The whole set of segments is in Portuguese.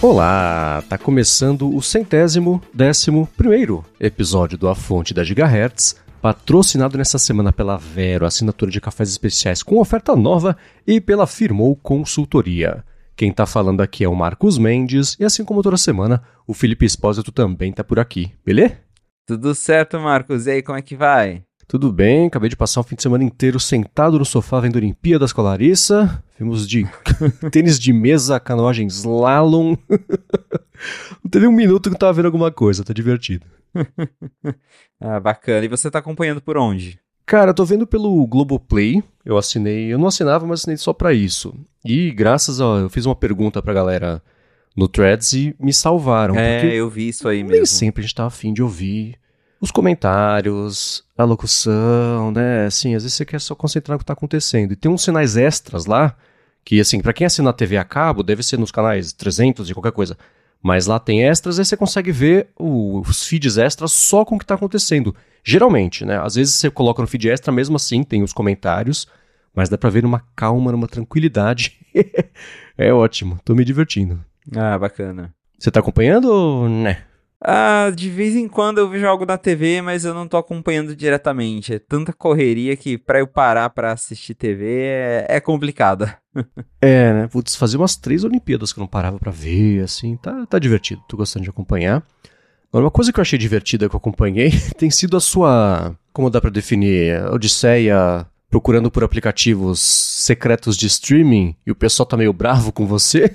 Olá, tá começando o 111º episódio do A Fonte da Gigahertz, patrocinado nessa semana pela Vero, assinatura de cafés especiais com oferta nova, e pela Firmou Consultoria. Quem tá falando aqui é o Marcos Mendes, e assim como toda semana, o Felipe Espósito também tá por aqui, beleza? Tudo certo, Marcos. E aí, como é que vai? Tudo bem, acabei de passar um fim de semana inteiro sentado no sofá vendo Olimpíadas com a Larissa. Vimos de tênis de mesa, canoagem slalom. Não teve um minuto que eu tava vendo alguma coisa, tá divertido. Bacana. E você tá acompanhando por onde? Cara, eu tô vendo pelo Globoplay, eu não assinava, mas assinei só pra isso. E eu fiz uma pergunta pra galera no Threads e me salvaram. Porque Eu vi isso aí nem mesmo. sempre a gente tá afim de ouvir os comentários, a locução, né? Assim, às vezes você quer só concentrar no que tá acontecendo. E tem uns sinais extras lá, que assim, pra quem assina a TV a cabo, deve ser nos canais 300 e qualquer coisa. Mas lá tem extras, aí você consegue ver os feeds extras só com o que tá acontecendo. Geralmente, né? Às vezes você coloca no feed extra, mesmo assim, tem os comentários, mas dá pra ver numa calma, numa tranquilidade. É ótimo, tô me divertindo. Bacana. Você tá acompanhando ou né? De vez em quando eu vejo algo na TV, mas eu não tô acompanhando diretamente. É tanta correria que pra eu parar pra assistir TV é complicado. É, né? Putz, fazia umas 3 Olimpíadas que eu não parava pra ver, assim, tá divertido, tô gostando de acompanhar. Agora, uma coisa que eu achei divertida que eu acompanhei tem sido a sua, como dá pra definir, odisseia procurando por aplicativos secretos de streaming e o pessoal tá meio bravo com você.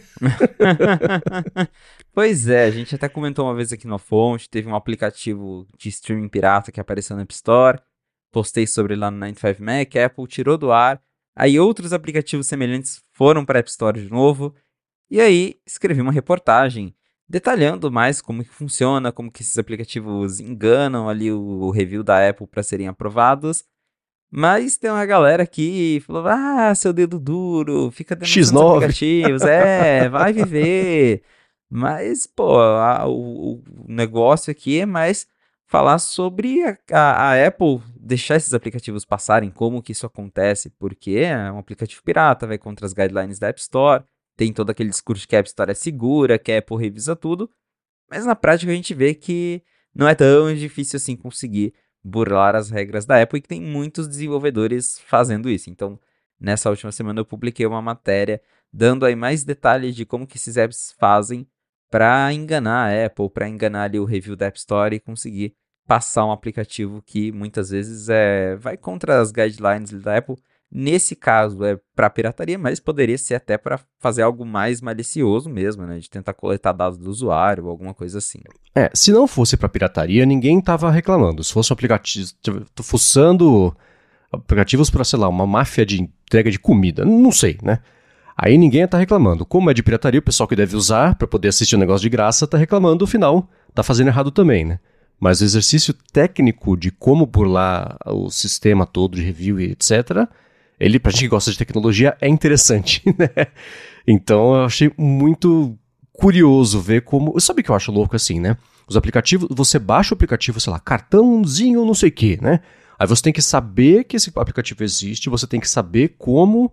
Pois é, a gente até comentou uma vez aqui na Fonte, teve um aplicativo de streaming pirata que apareceu na App Store, postei sobre lá no 95Mac, a Apple tirou do ar, aí outros aplicativos semelhantes foram para a App Store de novo, e aí escrevi uma reportagem detalhando mais como que funciona, como que esses aplicativos enganam ali o review da Apple para serem aprovados, mas tem uma galera que falou, seu dedo duro, fica denunciando os X9. aplicativos, vai viver. Mas, pô, o negócio aqui é mais falar sobre a Apple deixar esses aplicativos passarem, como que isso acontece, porque é um aplicativo pirata, vai contra as guidelines da App Store, tem todo aquele discurso de que a App Store é segura, que a Apple revisa tudo, mas na prática a gente vê que não é tão difícil assim conseguir burlar as regras da Apple e que tem muitos desenvolvedores fazendo isso. Então, nessa última semana eu publiquei uma matéria dando aí mais detalhes de como que esses apps fazem para enganar a Apple, para enganar ali o review da App Store e conseguir passar um aplicativo que muitas vezes vai contra as guidelines da Apple. Nesse caso é para pirataria, mas poderia ser até para fazer algo mais malicioso mesmo, né? De tentar coletar dados do usuário ou alguma coisa assim. Se não fosse pra pirataria, ninguém tava reclamando. Se fosse um aplicativo, tô fuçando aplicativos pra, sei lá, uma máfia de entrega de comida, não sei, né? Aí ninguém ia estar reclamando. Como é de pirataria, o pessoal que deve usar pra poder assistir um negócio de graça tá reclamando, no final tá fazendo errado também, né? Mas o exercício técnico de como burlar o sistema todo de review e etc., ele, pra gente que gosta de tecnologia, é interessante, né? Então eu achei muito curioso ver como... Sabe o que eu acho louco assim, né? Os aplicativos, você baixa o aplicativo, sei lá, cartãozinho não sei o que, né? Aí você tem que saber que esse aplicativo existe, você tem que saber como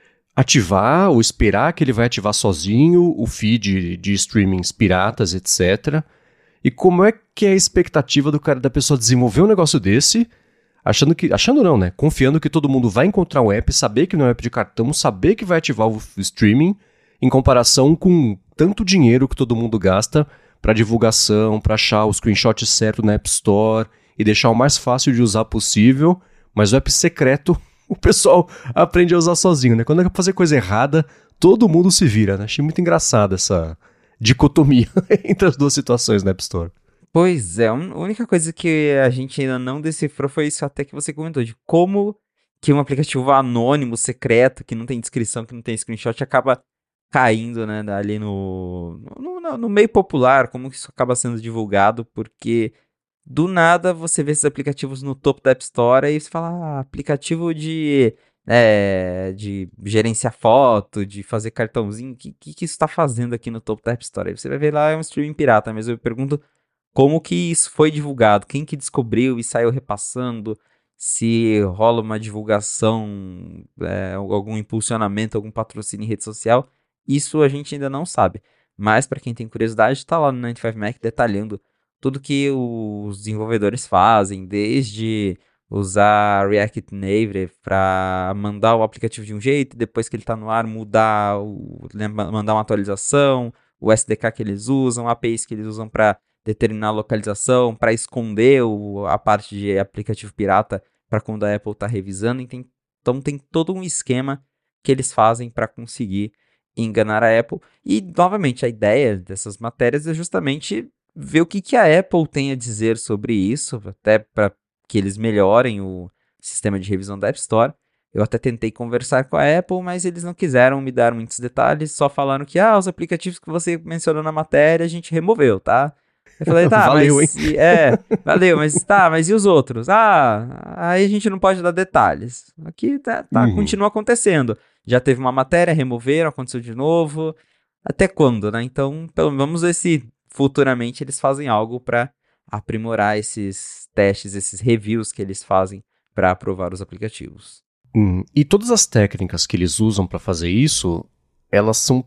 ativar ou esperar que ele vai ativar sozinho o feed de streamings piratas, etc. E como é que é a expectativa da pessoa desenvolver um negócio desse, achando não, né? Confiando que todo mundo vai encontrar um app, saber que não é um app de cartão, saber que vai ativar o streaming, em comparação com tanto dinheiro que todo mundo gasta para divulgação, para achar o screenshot certo na App Store e deixar o mais fácil de usar possível, mas o app secreto o pessoal aprende a usar sozinho, né? Quando é pra fazer coisa errada, todo mundo se vira, né? Achei muito engraçado essa dicotomia entre as duas situações na App Store. Pois é, a única coisa que a gente ainda não decifrou foi isso até que você comentou, de como que um aplicativo anônimo, secreto, que não tem descrição, que não tem screenshot, acaba caindo, né, ali no meio popular, como que isso acaba sendo divulgado, porque do nada você vê esses aplicativos no topo da App Store e você fala, aplicativo de gerenciar foto, de fazer cartãozinho, o que isso está fazendo aqui no topo da App Store? Aí você vai ver lá, é um streaming pirata, mas eu pergunto como que isso foi divulgado, quem que descobriu e saiu repassando, se rola uma divulgação, algum impulsionamento, algum patrocínio em rede social, isso a gente ainda não sabe. Mas para quem tem curiosidade, está lá no 95Mac detalhando tudo que os desenvolvedores fazem, desde usar React Native para mandar o aplicativo de um jeito, depois que ele está no ar, mandar uma atualização, o SDK que eles usam, APIs que eles usam para determinar a localização, para esconder a parte de aplicativo pirata para quando a Apple está revisando. Então tem todo um esquema que eles fazem para conseguir enganar a Apple. E, novamente, a ideia dessas matérias é justamente ver o que a Apple tem a dizer sobre isso, até para que eles melhorem o sistema de revisão da App Store. Eu até tentei conversar com a Apple, mas eles não quiseram me dar muitos detalhes, só falaram que os aplicativos que você mencionou na matéria a gente removeu, tá? Eu falei, tá, Valeu, mas... hein? Valeu, mas e os outros? Aí a gente não pode dar detalhes. Aqui continua acontecendo. Já teve uma matéria, removeram, aconteceu de novo. Até quando, né? Então, vamos ver se futuramente eles fazem algo para aprimorar esses testes, esses reviews que eles fazem para aprovar os aplicativos. E todas as técnicas que eles usam para fazer isso, elas são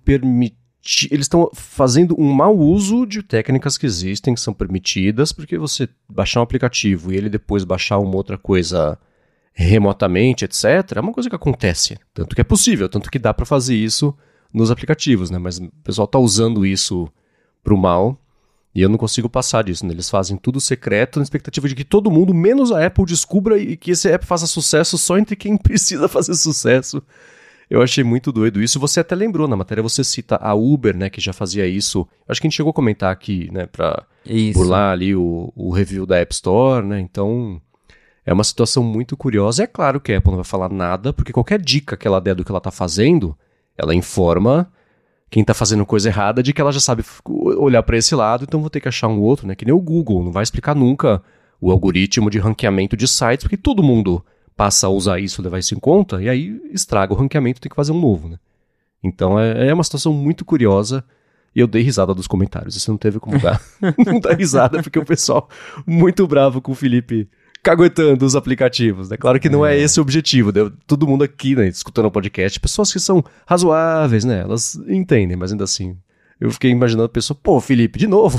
eles estão fazendo um mau uso de técnicas que existem, que são permitidas, porque você baixar um aplicativo e ele depois baixar uma outra coisa remotamente, etc., é uma coisa que acontece. Tanto que é possível, tanto que dá para fazer isso nos aplicativos, né? Mas o pessoal está usando isso pro mal e eu não consigo passar disso, né? Eles fazem tudo secreto na expectativa de que todo mundo, menos a Apple, descubra e que esse app faça sucesso só entre quem precisa fazer sucesso. Eu achei muito doido isso. Você até lembrou, na matéria você cita a Uber, né, que já fazia isso. Acho que a gente chegou a comentar aqui, né, pra burlar ali o review da App Store, né, então é uma situação muito curiosa. É claro que a Apple não vai falar nada, porque qualquer dica que ela der do que ela tá fazendo, ela informa quem tá fazendo coisa errada de que ela já sabe olhar para esse lado, então vou ter que achar um outro, né, que nem o Google, não vai explicar nunca o algoritmo de ranqueamento de sites, porque todo mundo passa a usar isso, levar isso em conta, e aí estraga o ranqueamento, tem que fazer um novo, né? Então é uma situação muito curiosa, e eu dei risada dos comentários, isso não teve como dar, não dar risada, porque o pessoal muito bravo com o Felipe caguetando os aplicativos, né? Claro que não é esse o objetivo, né? Todo mundo aqui, né, escutando o podcast, pessoas que são razoáveis, né? Elas entendem, mas ainda assim, eu fiquei imaginando a pessoa, pô, Felipe, de novo?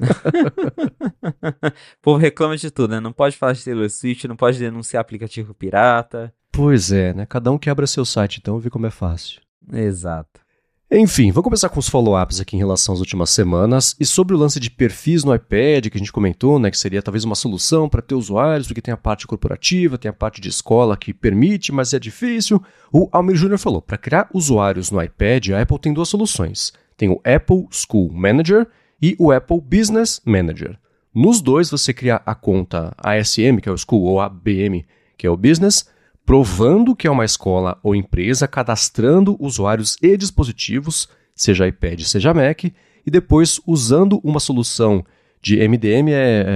O povo reclama de tudo, né? Não pode falar de Taylor Swift, não pode denunciar aplicativo pirata. Pois é, né? Cada um quebra seu site, então vê como é fácil. Exato. Enfim, vamos começar com os follow-ups aqui em relação às últimas semanas. E sobre o lance de perfis no iPad, que a gente comentou, né? Que seria talvez uma solução para ter usuários, porque tem a parte corporativa, tem a parte de escola que permite, mas é difícil. O Almir Júnior falou, para criar usuários no iPad, a Apple tem duas soluções. Tem o Apple School Manager e o Apple Business Manager. Nos dois, você cria a conta ASM, que é o School, ou ABM, que é o Business, provando que é uma escola ou empresa, cadastrando usuários e dispositivos, seja iPad, seja Mac, e depois usando uma solução de MDM,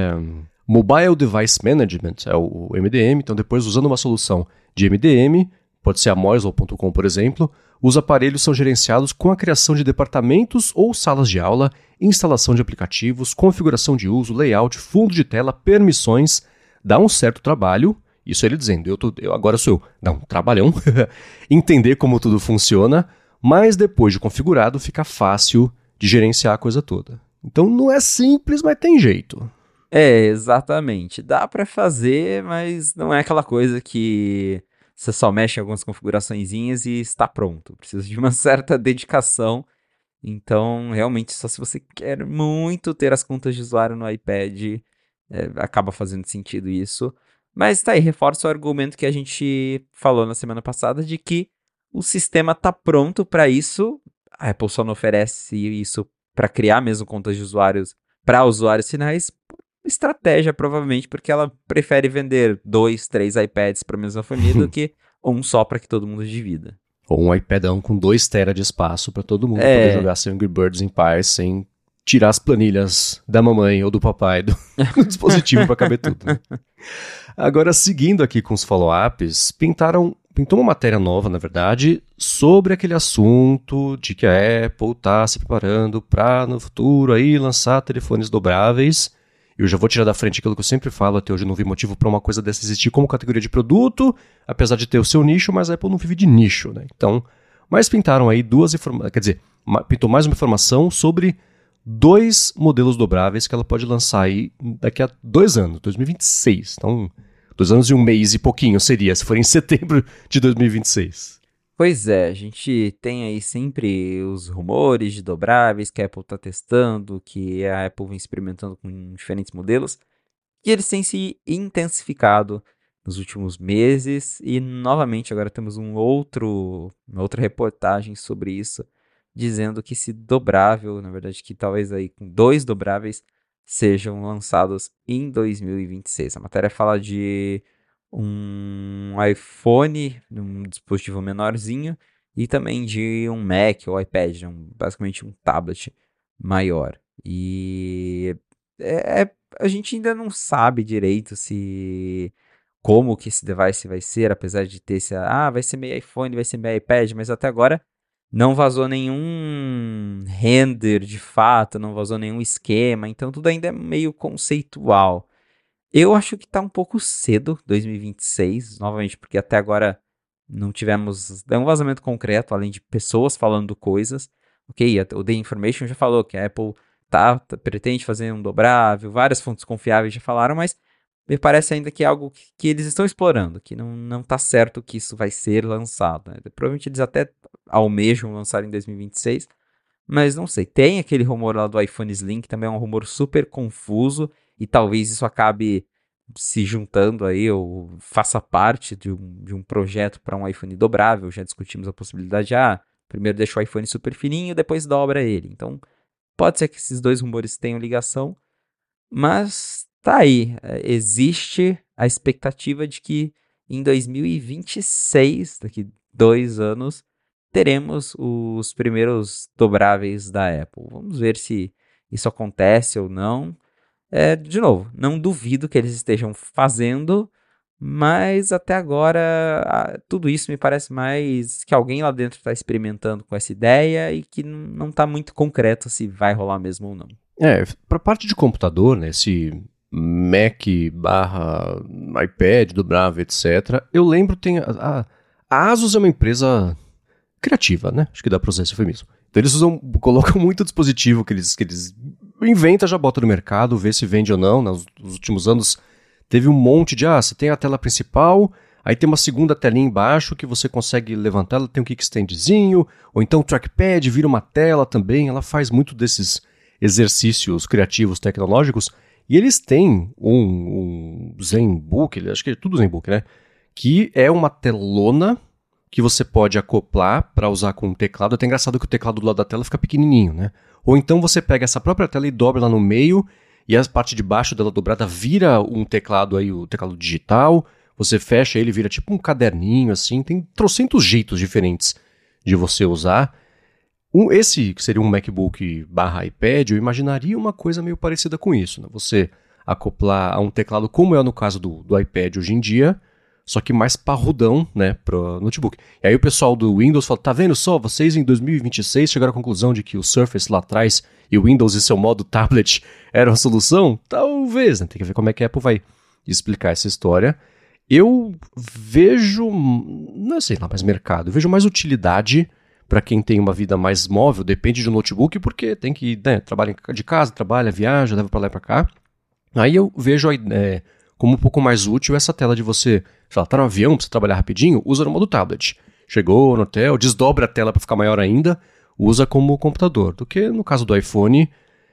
Mobile Device Management, é o MDM, então depois usando uma solução de MDM, pode ser a Moisel.com, por exemplo, os aparelhos são gerenciados com a criação de departamentos ou salas de aula, instalação de aplicativos, configuração de uso, layout, fundo de tela, permissões. Dá um certo trabalho, isso ele dizendo, agora sou eu, dá um trabalhão, entender como tudo funciona, mas depois de configurado fica fácil de gerenciar a coisa toda. Então não é simples, mas tem jeito. Exatamente. Dá para fazer, mas não é aquela coisa que você só mexe em algumas configuraçõezinhas e está pronto. Precisa de uma certa dedicação. Então, realmente, só se você quer muito ter as contas de usuário no iPad, acaba fazendo sentido isso. Mas tá aí, reforça o argumento que a gente falou na semana passada de que o sistema tá pronto para isso. A Apple só não oferece isso para criar mesmo contas de usuários para usuários finais. Estratégia, provavelmente, porque ela prefere vender 2, 3 iPads para a mesma família do que um só para que todo mundo divida. Ou um iPadão com 2 TB de espaço para todo mundo poder jogar sem Angry Birds em paz, sem tirar as planilhas da mamãe ou do papai do dispositivo para caber tudo. Né? Agora, seguindo aqui com os follow-ups, pintou uma matéria nova, na verdade, sobre aquele assunto de que a Apple está se preparando para, no futuro, aí, lançar telefones dobráveis. Eu já vou tirar da frente aquilo que eu sempre falo, até hoje eu não vi motivo para uma coisa dessa existir como categoria de produto, apesar de ter o seu nicho, mas a Apple não vive de nicho, né? Então, Mas pintaram aí pintou mais uma informação sobre 2 modelos dobráveis que ela pode lançar aí daqui a 2 anos, 2026. Então, 2 anos e 1 mês e pouquinho seria, se for em setembro de 2026. Pois é, a gente tem aí sempre os rumores de dobráveis que a Apple está testando, que a Apple vem experimentando com diferentes modelos, e eles têm se intensificado nos últimos meses, e novamente agora temos uma outra reportagem sobre isso, dizendo que esse dobrável, na verdade que talvez aí com 2 dobráveis, sejam lançados em 2026. A matéria fala de um iPhone, um dispositivo menorzinho, e também de um Mac ou iPad, basicamente um tablet maior. E a gente ainda não sabe direito se como que esse device vai ser, apesar de ter vai ser meio iPhone, vai ser meio iPad, mas até agora não vazou nenhum render de fato, não vazou nenhum esquema, então tudo ainda é meio conceitual. Eu acho que tá um pouco cedo, 2026, novamente, porque até agora não tivemos um vazamento concreto, além de pessoas falando coisas. Ok, o The Information já falou que a Apple pretende fazer um dobrável, várias fontes confiáveis já falaram, mas me parece ainda que é algo que eles estão explorando, que não tá certo que isso vai ser lançado, né? Provavelmente eles até almejam lançar em 2026, mas não sei. Tem aquele rumor lá do iPhone Slim, que também é um rumor super confuso, e talvez isso acabe se juntando aí, ou faça parte de um projeto para um iPhone dobrável. Já discutimos a possibilidade de, primeiro deixa o iPhone super fininho, depois dobra ele. Então, pode ser que esses 2 rumores tenham ligação, mas tá aí. Existe a expectativa de que em 2026, daqui 2 anos, teremos os primeiros dobráveis da Apple. Vamos ver se isso acontece ou não. De novo, não duvido que eles estejam fazendo, mas até agora tudo isso me parece mais que alguém lá dentro está experimentando com essa ideia e que não está muito concreto se vai rolar mesmo ou não. Para parte de computador, né, esse Mac barra iPad dobrável, etc. Eu lembro, a Asus é uma empresa criativa, né? Acho que dá pra usar esse eufemismo. Então eles colocam muito dispositivo que eles inventam, já botam no mercado, vê se vende ou não. Nos últimos anos teve um monte de, você tem a tela principal, aí tem uma segunda telinha embaixo que você consegue levantar, ela tem um kickstandzinho, ou então o trackpad vira uma tela também, ela faz muito desses exercícios criativos tecnológicos, e eles têm um ZenBook, acho que é tudo ZenBook, né? Que é uma telona que você pode acoplar para usar com o teclado. É até engraçado que o teclado do lado da tela fica pequenininho, né? Ou então você pega essa própria tela e dobra lá no meio, e a parte de baixo dela dobrada vira um teclado aí, o teclado digital. Você fecha ele, vira tipo um caderninho, assim. Tem trocentos jeitos diferentes de você usar. Esse que seria um MacBook barra iPad, eu imaginaria uma coisa meio parecida com isso, né? Você acoplar a um teclado, como é no caso do iPad hoje em dia, só que mais parrudão, né, pro notebook. E aí o pessoal do Windows fala, tá vendo só, vocês em 2026 chegaram à conclusão de que o Surface lá atrás e o Windows e seu modo tablet eram a solução? Talvez, né? Tem que ver como é que a Apple vai explicar essa história. Eu vejo, não sei lá, mais mercado, eu vejo mais utilidade para quem tem uma vida mais móvel, depende de um notebook, porque tem que, né, trabalha de casa, trabalha, viaja, leva para lá e para cá. Aí eu vejo como um pouco mais útil essa tela de você, sei lá, tá no avião, precisa trabalhar rapidinho, usa no modo tablet. Chegou no hotel, desdobra a tela para ficar maior ainda, usa como computador. Do que no caso do iPhone,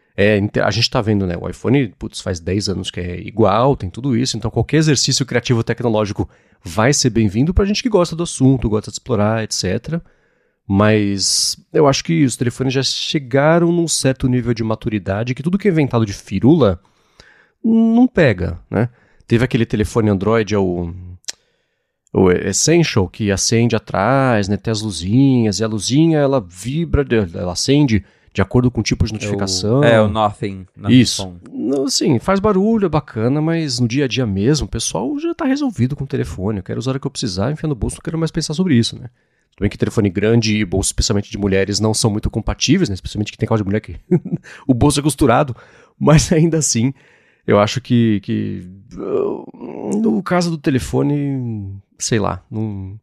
a gente tá vendo, né, o iPhone, faz 10 anos que é igual, tem tudo isso, então qualquer exercício criativo tecnológico vai ser bem-vindo pra gente que gosta do assunto, gosta de explorar, etc. Mas eu acho que os telefones já chegaram num certo nível de maturidade que tudo que é inventado de firula não pega, né? Teve aquele telefone Android, o Essential, que acende atrás, né? Tem as luzinhas, e a luzinha ela vibra, ela acende de acordo com o tipo de notificação. O Nothing Isso. Sim, faz barulho, é bacana, mas no dia a dia mesmo, o pessoal já tá resolvido com o telefone. Eu quero usar o que eu precisar, enfiar no bolso, não quero mais pensar sobre isso, né? Também que telefone grande e bolso, especialmente de mulheres, não são muito compatíveis, né? Especialmente que tem caso de mulher que o bolso é costurado, mas ainda assim, eu acho que no caso do telefone, sei lá,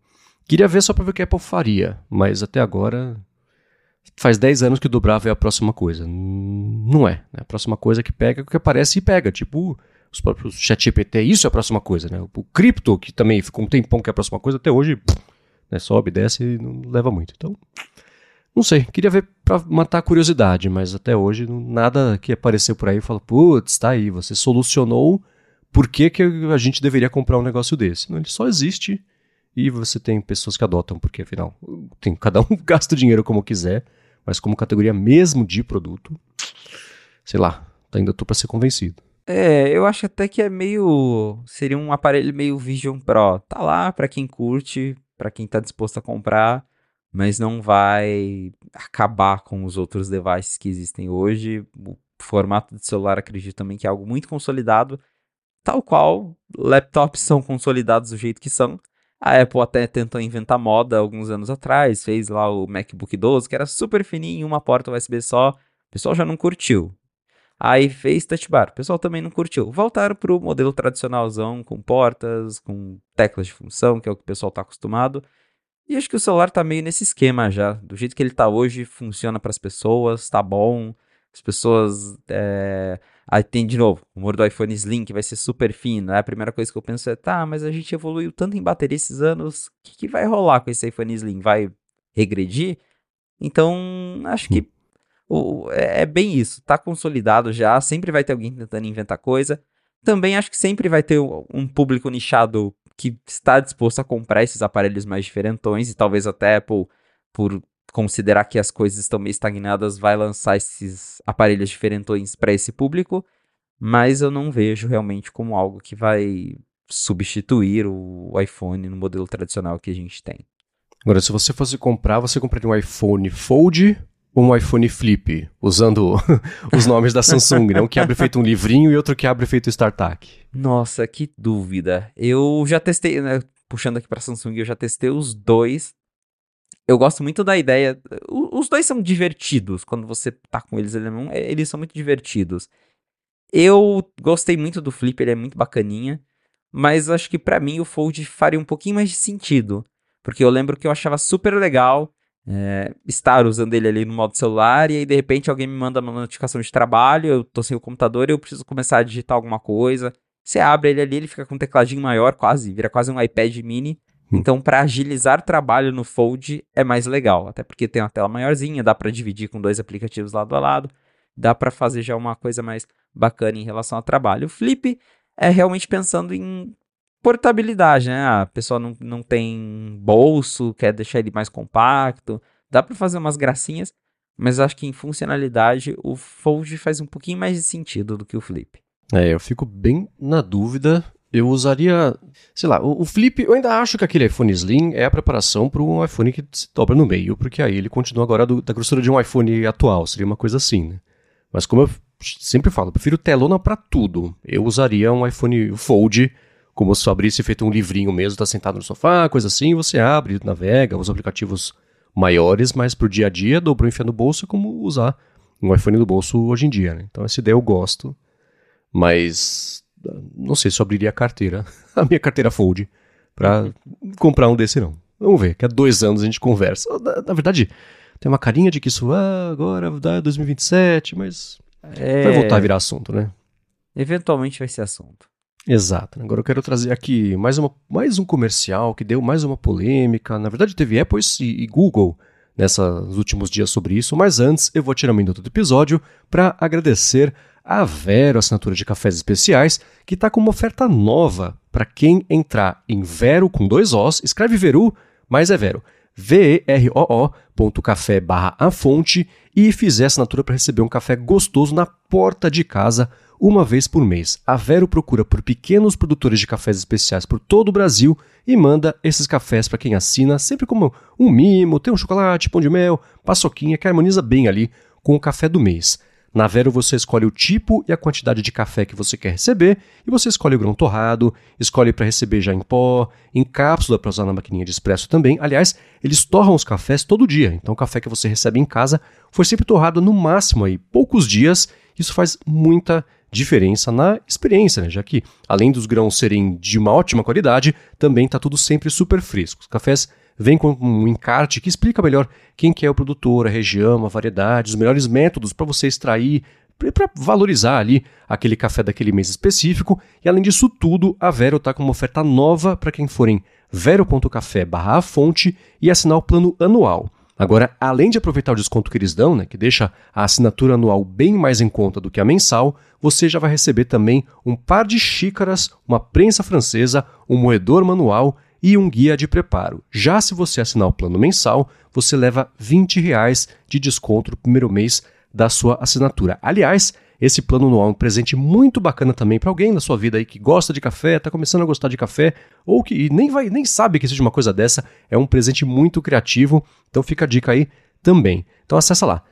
Queria ver só pra ver o que a Apple faria, mas até agora faz 10 anos que dobrável é a próxima coisa. Não é, né? A próxima coisa que pega é o que aparece e pega, tipo os próprios ChatGPT, isso é a próxima coisa, né? O cripto, que também ficou um tempão que é a próxima coisa, até hoje né, sobe, desce e não leva muito. Então, não sei, queria ver pra matar a curiosidade, mas até hoje nada que apareceu por aí fala, putz, tá aí, você solucionou por que a gente deveria comprar um negócio desse. Não, ele só existe e você tem pessoas que adotam, porque afinal, cada um gasta o dinheiro como quiser, mas como categoria mesmo de produto, sei lá, ainda tô pra ser convencido. Eu acho até que seria um aparelho meio Vision Pro. Tá lá pra quem curte, pra quem tá disposto a comprar, mas não vai acabar com os outros devices que existem hoje. O formato de celular acredito também que é algo muito consolidado, tal qual laptops são consolidados do jeito que são. A Apple até tentou inventar moda alguns anos atrás, fez lá o MacBook 12, que era super fininho, uma porta USB só. O pessoal já não curtiu. Aí fez Touch Bar, o pessoal também não curtiu. Voltaram pro modelo tradicionalzão, com portas, com teclas de função, que é o que o pessoal tá acostumado. E acho que o celular tá meio nesse esquema já. Do jeito que ele tá hoje, funciona para as pessoas, tá bom. As pessoas. Aí tem de novo o humor do iPhone Slim, que vai ser super fino. Aí a primeira coisa que eu penso é: tá, mas a gente evoluiu tanto em bateria esses anos, o que vai rolar com esse iPhone Slim? Vai regredir? Então, acho que é bem isso. Tá consolidado já. Sempre vai ter alguém tentando inventar coisa. Também acho que sempre vai ter um público nichado que está disposto a comprar esses aparelhos mais diferentões, e talvez até a Apple, por considerar que as coisas estão meio estagnadas, vai lançar esses aparelhos diferentões para esse público, mas eu não vejo realmente como algo que vai substituir o iPhone no modelo tradicional que a gente tem. Agora, se você fosse comprar, você compraria um iPhone Fold ou um iPhone Flip, usando os nomes da Samsung, né? Um que abre feito um livrinho e outro que abre feito StarTAC. Nossa, que dúvida. Eu já testei, né? Puxando aqui para Samsung, eu já testei os dois. Eu gosto muito da ideia. Os dois são divertidos. Quando você tá com eles, eles são muito divertidos. Eu gostei muito do Flip, ele é muito bacaninha. Mas acho que pra mim o Fold faria um pouquinho mais de sentido. Porque eu lembro que eu achava super legal estar usando ele ali no modo celular. E aí de repente alguém me manda uma notificação de trabalho. Eu tô sem o computador e eu preciso começar a digitar alguma coisa. Você abre ele ali, ele fica com um tecladinho maior, vira quase um iPad mini. Então, para agilizar trabalho no Fold é mais legal, até porque tem uma tela maiorzinha, dá para dividir com 2 aplicativos lado a lado, dá para fazer já uma coisa mais bacana em relação ao trabalho. O Flip é realmente pensando em portabilidade, né? A pessoa não tem bolso, quer deixar ele mais compacto, dá para fazer umas gracinhas, mas acho que em funcionalidade o Fold faz um pouquinho mais de sentido do que o Flip. Eu fico bem na dúvida. Eu usaria, sei lá, o Flip, eu ainda acho que aquele iPhone Slim é a preparação para um iPhone que se dobra no meio, porque aí ele continua agora da grossura de um iPhone atual, seria uma coisa assim, né? Mas como eu sempre falo, eu prefiro telona para tudo. Eu usaria um iPhone Fold, como se abrisse feito um livrinho mesmo, tá sentado no sofá, coisa assim, você abre, navega, usa aplicativos maiores, mas pro dia a dia, dobrou, enfia no bolso, como usar um iPhone do bolso hoje em dia, né? Então essa ideia eu gosto, mas não sei se eu abriria a carteira, a minha carteira Fold, pra comprar um desse não. Vamos ver, que há 2 anos a gente conversa. Na verdade, tem uma carinha de que isso agora dá 2027, mas vai voltar a virar assunto, né? Eventualmente vai ser assunto. Exato. Agora eu quero trazer aqui mais um comercial que deu mais uma polêmica. Na verdade teve Apple e Google nesses últimos dias sobre isso, mas antes eu vou tirar um minuto do episódio para agradecer a Vero Assinatura de Cafés Especiais, que está com uma oferta nova para quem entrar em Vero com 2 Os, escreve Veru, mas é Vero, veroo.café/afonte e fizer assinatura para receber um café gostoso na porta de casa uma vez por mês. A Vero procura por pequenos produtores de cafés especiais por todo o Brasil e manda esses cafés para quem assina, sempre como um mimo, tem um chocolate, pão de mel, paçoquinha, que harmoniza bem ali com o café do mês. Na Vero você escolhe o tipo e a quantidade de café que você quer receber e você escolhe o grão torrado, escolhe para receber já em pó, em cápsula para usar na maquininha de expresso também. Aliás, eles torram os cafés todo dia, então o café que você recebe em casa foi sempre torrado no máximo aí poucos dias. Isso faz muita diferença na experiência, né? Já que além dos grãos serem de uma ótima qualidade, também está tudo sempre super fresco. Os cafés vem com um encarte que explica melhor quem que é o produtor, a região, a variedade, os melhores métodos para você extrair, para valorizar ali aquele café daquele mês específico. E além disso tudo, a Vero está com uma oferta nova para quem for em vero.café/afonte e assinar o plano anual. Agora, além de aproveitar o desconto que eles dão, né, que deixa a assinatura anual bem mais em conta do que a mensal, você já vai receber também um par de xícaras, uma prensa francesa, um moedor manual e um guia de preparo. Já se você assinar o plano mensal, você leva R$ 20 de desconto no primeiro mês da sua assinatura. Aliás, esse plano anual é um presente muito bacana também para alguém na sua vida aí que gosta de café, está começando a gostar de café, ou que nem sabe que existe uma coisa dessa. É um presente muito criativo, então fica a dica aí também. Então acessa lá,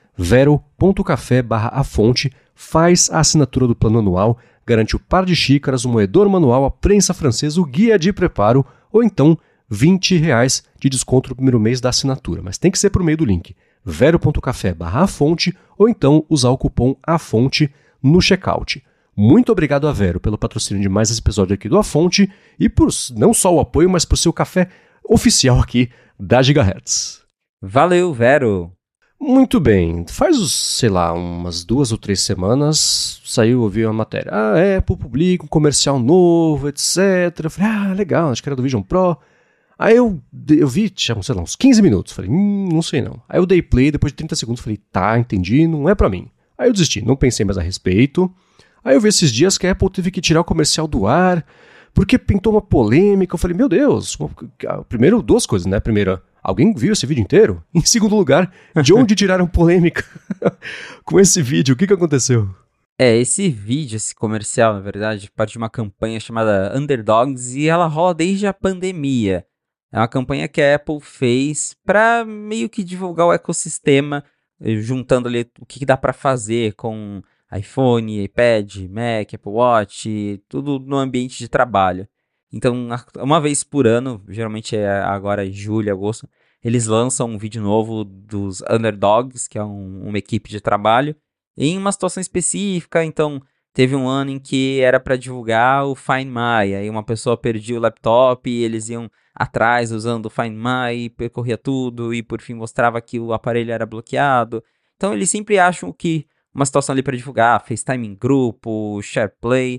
vero.café/afonte, faz a assinatura do plano anual, garante o par de xícaras, o moedor manual, a prensa francesa, o guia de preparo, ou então R$ 20 de desconto no primeiro mês da assinatura. Mas tem que ser por meio do link vero.café/afonte ou então usar o cupom AFONTE no checkout. Muito obrigado a Vero pelo patrocínio de mais esse episódio aqui do A Fonte e por não só o apoio, mas por ser o café oficial aqui da Gigahertz. Valeu, Vero! Muito bem, faz, sei lá, umas 2 ou 3 semanas ouvi uma matéria. A Apple publica um comercial novo, etc. Eu falei, legal, acho que era do Vision Pro. Aí eu vi, tinha, sei lá, uns 15 minutos. Falei, não sei não. Aí eu dei play, depois de 30 segundos, falei, tá, entendi, não é pra mim. Aí eu desisti, não pensei mais a respeito. Aí eu vi esses dias que a Apple teve que tirar o comercial do ar, porque pintou uma polêmica. Eu falei, meu Deus, primeiro, 2 coisas, né? Primeiro, alguém viu esse vídeo inteiro? Em segundo lugar, de onde tiraram polêmica com esse vídeo? O que aconteceu? Esse vídeo, esse comercial, na verdade, parte de uma campanha chamada Underdogs e ela rola desde a pandemia. É uma campanha que a Apple fez para meio que divulgar o ecossistema, juntando ali o que dá para fazer com iPhone, iPad, Mac, Apple Watch, tudo no ambiente de trabalho. Então, uma vez por ano, geralmente é agora julho, agosto, eles lançam um vídeo novo dos Underdogs, que é uma equipe de trabalho, em uma situação específica. Então, teve um ano em que era para divulgar o Find My, aí uma pessoa perdia o laptop e eles iam atrás usando o Find My, percorria tudo e por fim mostrava que o aparelho era bloqueado. Então eles sempre acham que uma situação ali para divulgar, FaceTime em grupo, SharePlay.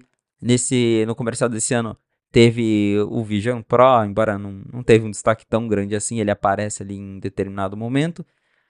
No comercial desse ano teve o Vision Pro, embora não teve um destaque tão grande assim, ele aparece ali em determinado momento.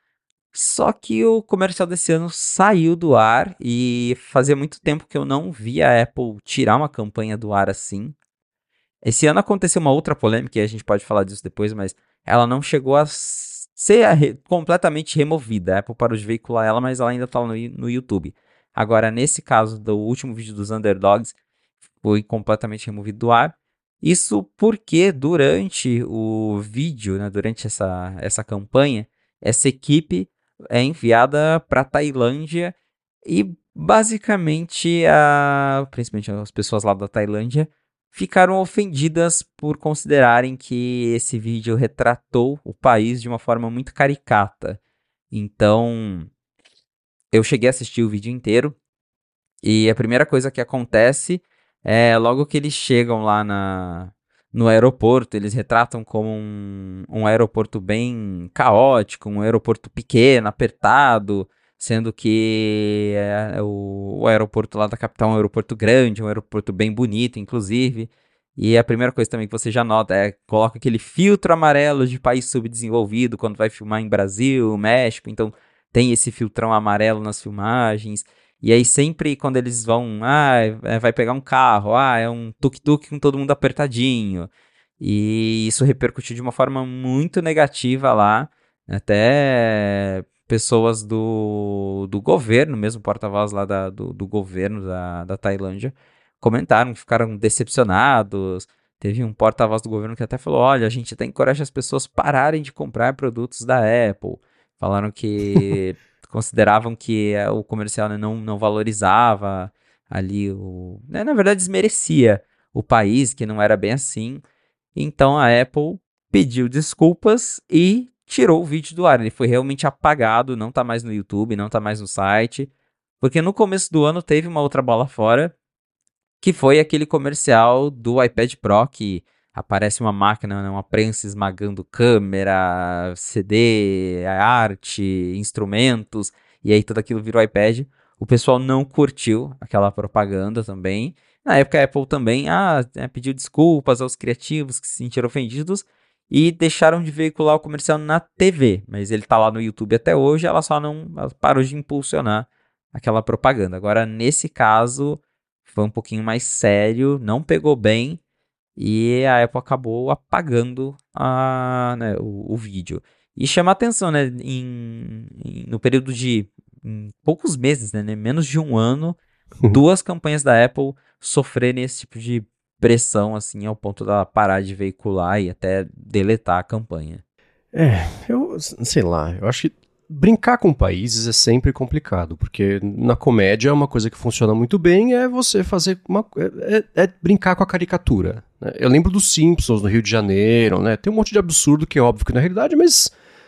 Só que o comercial desse ano saiu do ar e fazia muito tempo que eu não via a Apple tirar uma campanha do ar assim. Esse ano aconteceu uma outra polêmica, e a gente pode falar disso depois, mas ela não chegou a ser completamente removida. A Apple parou de veicular ela, mas ela ainda está no YouTube. Agora, nesse caso do último vídeo dos Underdogs, foi completamente removido do ar. Isso porque durante o vídeo, né, durante essa campanha, essa equipe é enviada para a Tailândia e basicamente, principalmente as pessoas lá da Tailândia, ficaram ofendidas por considerarem que esse vídeo retratou o país de uma forma muito caricata. Então, eu cheguei a assistir o vídeo inteiro e a primeira coisa que acontece é logo que eles chegam lá no aeroporto, eles retratam como um aeroporto bem caótico, um aeroporto pequeno, apertado, sendo que o aeroporto lá da capital é um aeroporto grande, um aeroporto bem bonito, inclusive. E a primeira coisa também que você já nota coloca aquele filtro amarelo de país subdesenvolvido quando vai filmar em Brasil, México, então tem esse filtrão amarelo nas filmagens. E aí sempre quando eles vão, vai pegar um carro, é um tuk-tuk com todo mundo apertadinho. E isso repercutiu de uma forma muito negativa lá, até pessoas do governo, mesmo porta-voz lá do governo da Tailândia, comentaram, ficaram decepcionados. Teve um porta-voz do governo que até falou, olha, a gente até encoraja as pessoas pararem de comprar produtos da Apple. Falaram que consideravam que o comercial, né, não valorizava ali na verdade desmerecia o país, que não era bem assim. Então a Apple pediu desculpas e tirou o vídeo do ar. Ele foi realmente apagado, não tá mais no YouTube, não tá mais no site, porque no começo do ano teve uma outra bola fora, que foi aquele comercial do iPad Pro, que aparece uma máquina, né, uma prensa esmagando câmera, CD, arte, instrumentos, e aí tudo aquilo virou iPad. O pessoal não curtiu aquela propaganda também. Na época a Apple também pediu desculpas aos criativos que se sentiram ofendidos e deixaram de veicular o comercial na TV, mas ele tá lá no YouTube até hoje, ela parou de impulsionar aquela propaganda. Agora, nesse caso, foi um pouquinho mais sério, não pegou bem, e a Apple acabou apagando né, o vídeo. E chama atenção, né, no período de em poucos meses, né, menos de um ano, duas campanhas da Apple sofrerem esse tipo de pressão, assim, ao ponto dela parar de veicular e até deletar a campanha. Eu sei lá, eu acho que brincar com países é sempre complicado, porque na comédia uma coisa que funciona muito bem é você fazer é brincar com a caricatura, né? Eu lembro dos Simpsons no Rio de Janeiro, né? Tem um monte de absurdo que é óbvio que na realidade, mas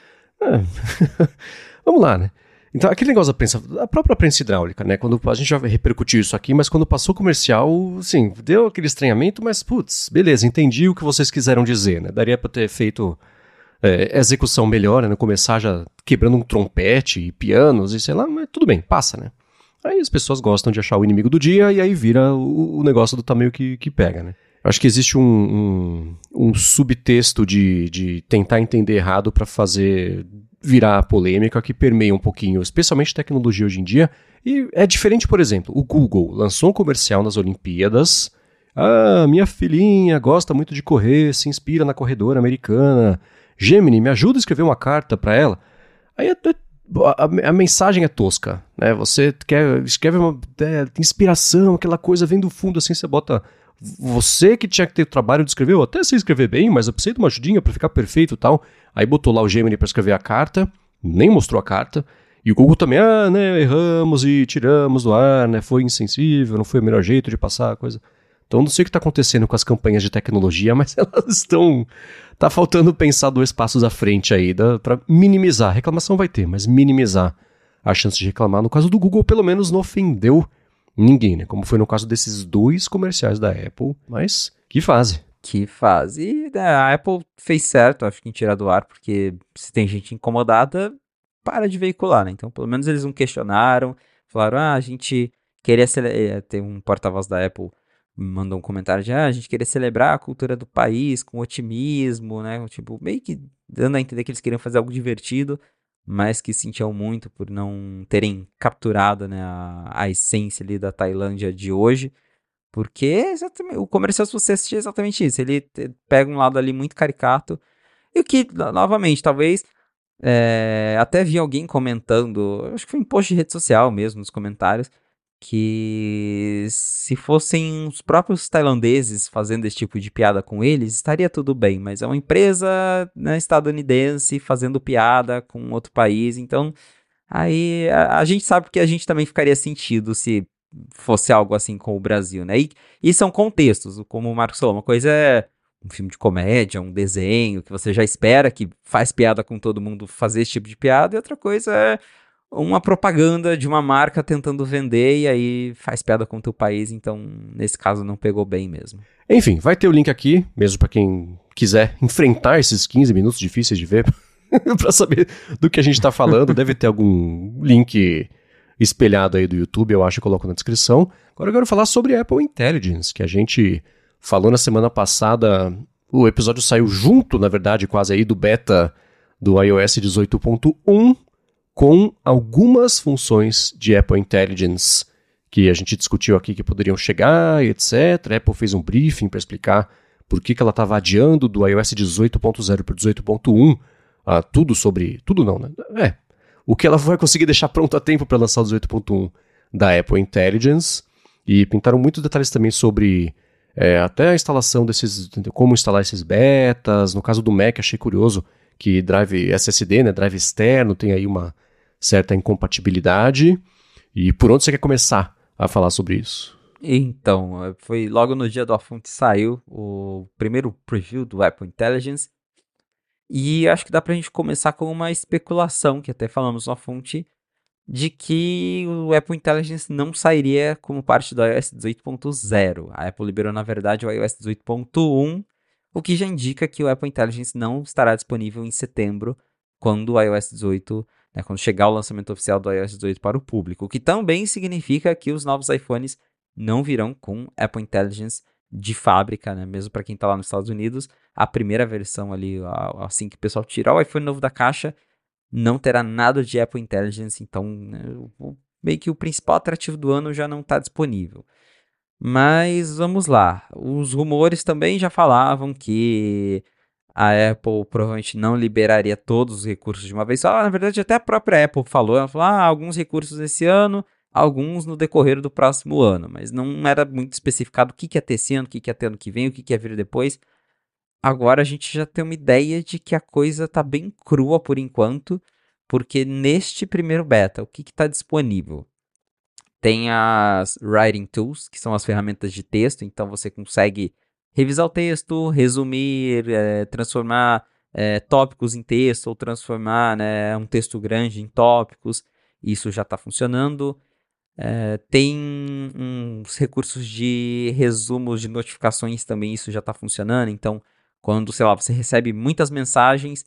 vamos lá, né? Então, aquele negócio a própria prensa hidráulica, né? Quando a gente já repercutiu isso aqui, mas quando passou o comercial, assim, deu aquele estranhamento, mas, putz, beleza, entendi o que vocês quiseram dizer, né? Daria pra ter feito execução melhor, né? Começar já quebrando um trompete e pianos e sei lá, mas tudo bem, passa, né? Aí as pessoas gostam de achar o inimigo do dia e aí vira o negócio do tamanho que pega, né? Eu acho que existe um subtexto de tentar entender errado pra fazer virar polêmica que permeia um pouquinho, especialmente tecnologia hoje em dia. E é diferente, por exemplo, o Google lançou um comercial nas Olimpíadas. Minha filhinha gosta muito de correr, se inspira na corredora americana. Gemini, me ajuda a escrever uma carta para ela. Aí a mensagem é tosca, né? Você escreve uma inspiração, aquela coisa vem do fundo assim, você bota... Você que tinha que ter o trabalho de escrever, eu até sei escrever bem, mas eu precisei de uma ajudinha pra ficar perfeito e tal. Aí botou lá o Gemini pra escrever a carta, nem mostrou a carta. E o Google também, né, erramos e tiramos do ar, né, foi insensível, não foi o melhor jeito de passar a coisa. Então não sei o que tá acontecendo com as campanhas de tecnologia, mas elas estão... Tá faltando pensar 2 passos à frente aí, pra minimizar. Reclamação vai ter, mas minimizar a chance de reclamar. No caso do Google, pelo menos não ofendeu ninguém, né? Como foi no caso desses 2 comerciais da Apple, mas que fase. Que fase. E né, a Apple fez certo, acho que em tirar do ar, porque se tem gente incomodada, para de veicular, né? Então, pelo menos eles não questionaram, falaram, a gente queria tem um porta-voz da Apple mandou um comentário de, a gente queria celebrar a cultura do país com otimismo, né? Tipo, meio que dando a entender que eles queriam fazer algo divertido, mas que sentiam muito por não terem capturado, né, a essência ali da Tailândia de hoje. Porque o comercial, se você assistir, é exatamente isso. Ele pega um lado ali muito caricato. E o que, novamente, talvez até vi alguém comentando, acho que foi em post de rede social mesmo, nos comentários, que se fossem os próprios tailandeses fazendo esse tipo de piada com eles, estaria tudo bem. Mas é uma empresa, né, estadunidense fazendo piada com outro país. Então, aí a gente sabe que a gente também ficaria sentido se fosse algo assim com o Brasil, né? E são contextos, como o Marcos falou, uma coisa é um filme de comédia, um desenho, que você já espera que faz piada com todo mundo fazer esse tipo de piada, e outra coisa é uma propaganda de uma marca tentando vender e aí faz piada com o teu país, então nesse caso não pegou bem mesmo. Enfim, vai ter o link aqui, mesmo pra quem quiser enfrentar esses 15 minutos difíceis de ver, pra saber do que a gente tá falando. Deve ter algum link espelhado aí do YouTube, eu acho que eu coloco na descrição. Agora eu quero falar sobre Apple Intelligence, que a gente falou na semana passada. O episódio saiu junto, na verdade, quase aí do beta do iOS 18.1, com algumas funções de Apple Intelligence que a gente discutiu aqui que poderiam chegar e etc. A Apple fez um briefing para explicar por que ela estava adiando do iOS 18.0 para 18.1 tudo sobre... Tudo não, né? O que ela vai conseguir deixar pronto a tempo para lançar o 18.1 da Apple Intelligence. E pintaram muitos detalhes também sobre até a instalação desses... Como instalar esses betas. No caso do Mac, achei curioso que drive SSD, né, drive externo, tem aí uma certa incompatibilidade. E por onde você quer começar a falar sobre isso? Então, foi logo no dia do A Fonte saiu o primeiro preview do Apple Intelligence. E acho que dá pra gente começar com uma especulação, que até falamos na fonte, de que o Apple Intelligence não sairia como parte do iOS 18.0. A Apple liberou, na verdade, o iOS 18.1, o que já indica que o Apple Intelligence não estará disponível em setembro, quando o iOS 18, né, quando chegar o lançamento oficial do iOS 18 para o público, o que também significa que os novos iPhones não virão com Apple Intelligence de fábrica, né, mesmo para quem está lá nos Estados Unidos, a primeira versão ali, assim que o pessoal tirar o iPhone novo da caixa, não terá nada de Apple Intelligence, então né, meio que o principal atrativo do ano já não está disponível. Mas vamos lá, os rumores também já falavam que a Apple provavelmente não liberaria todos os recursos de uma vez só. Na verdade, até a própria Apple falou, ela falou, alguns recursos esse ano, alguns no decorrer do próximo ano, mas não era muito especificado o que ia ter esse ano, o que ia ter ano que vem, o que ia vir depois. Agora a gente já tem uma ideia de que a coisa tá bem crua por enquanto, porque neste primeiro beta, o que está disponível? Tem as Writing Tools, que são as ferramentas de texto, então você consegue revisar o texto, resumir, transformar tópicos em texto, ou transformar né, um texto grande em tópicos, isso já está funcionando. Tem uns recursos de resumos de notificações também, isso já está funcionando. Então, quando, sei lá, você recebe muitas mensagens,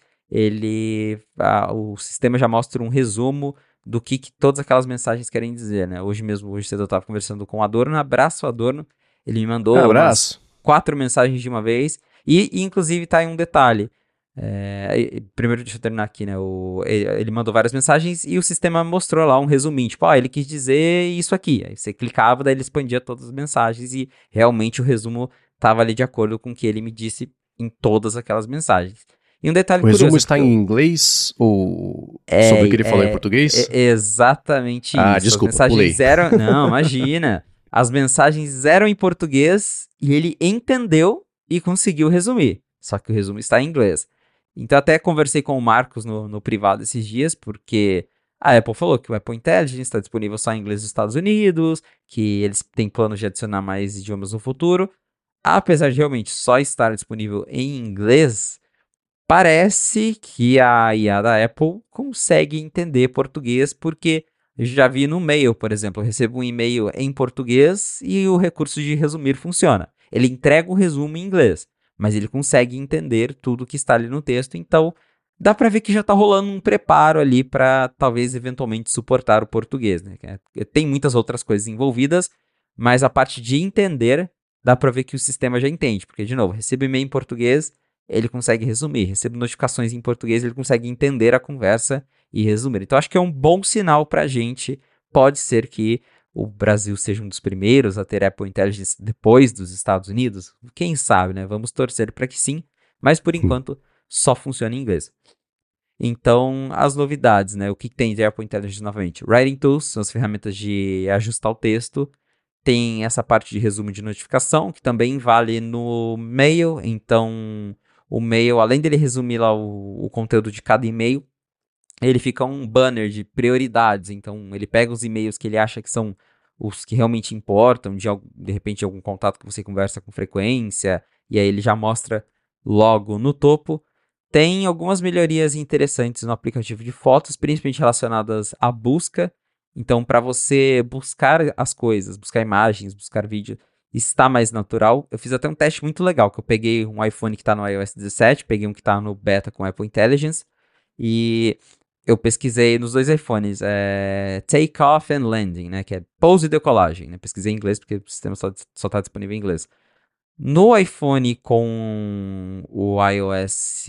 o sistema já mostra um resumo do que todas aquelas mensagens querem dizer, né? Hoje cedo eu estava conversando com o Adorno, abraço Adorno, ele me mandou umas Abraço. 4 mensagens de uma vez, e inclusive tá aí um detalhe. Primeiro, deixa eu terminar aqui, né? Ele mandou várias mensagens e o sistema mostrou lá um resuminho, tipo, ele quis dizer isso aqui. Aí você clicava, daí ele expandia todas as mensagens e realmente o resumo estava ali de acordo com o que ele me disse em todas aquelas mensagens. E um detalhe O resumo curioso, está porque em inglês ou sobre o que ele falou em português? é exatamente isso. As Desculpa, pulei. mensagens eram. Não, imagina. As mensagens eram em português e ele entendeu e conseguiu resumir. Só que o resumo está em inglês. Então, até conversei com o Marcos no privado esses dias, porque a Apple falou que o Apple Intelligence está disponível só em inglês nos Estados Unidos, que eles têm planos de adicionar mais idiomas no futuro. Apesar de realmente só estar disponível em inglês, parece que a IA da Apple consegue entender português, porque já vi no mail, por exemplo, eu recebo um e-mail em português e o recurso de resumir funciona. Ele entrega o resumo em inglês, mas ele consegue entender tudo que está ali no texto, então dá para ver que já está rolando um preparo ali para talvez eventualmente suportar o português. Né? Tem muitas outras coisas envolvidas, mas a parte de entender, dá para ver que o sistema já entende, porque, de novo, recebo e-mail em português, ele consegue resumir. Recebo notificações em português, ele consegue entender a conversa e resumir. Então, acho que é um bom sinal para a gente. Pode ser que o Brasil seja um dos primeiros a ter Apple Intelligence depois dos Estados Unidos. Quem sabe, né? Vamos torcer para que sim. Mas, por enquanto, só funciona em inglês. Então, as novidades, né? O que tem de Apple Intelligence novamente? Writing Tools, são as ferramentas de ajustar o texto. Tem essa parte de resumo de notificação, que também vale no Mail. Então, o Mail, além dele resumir lá o conteúdo de cada e-mail, ele fica um banner de prioridades. Então, ele pega os e-mails que ele acha que são os que realmente importam, de repente, algum contato que você conversa com frequência, e aí ele já mostra logo no topo. Tem algumas melhorias interessantes no aplicativo de fotos, principalmente relacionadas à busca. Então, para você buscar as coisas, buscar imagens, buscar vídeo, está mais natural. Eu fiz até um teste muito legal, que eu peguei um iPhone que está no iOS 17, peguei um que está no beta com Apple Intelligence, e eu pesquisei nos dois iPhones, Take Off and Landing, né, que é pouso e decolagem. Né, pesquisei em inglês, porque o sistema só está disponível em inglês. No iPhone com o iOS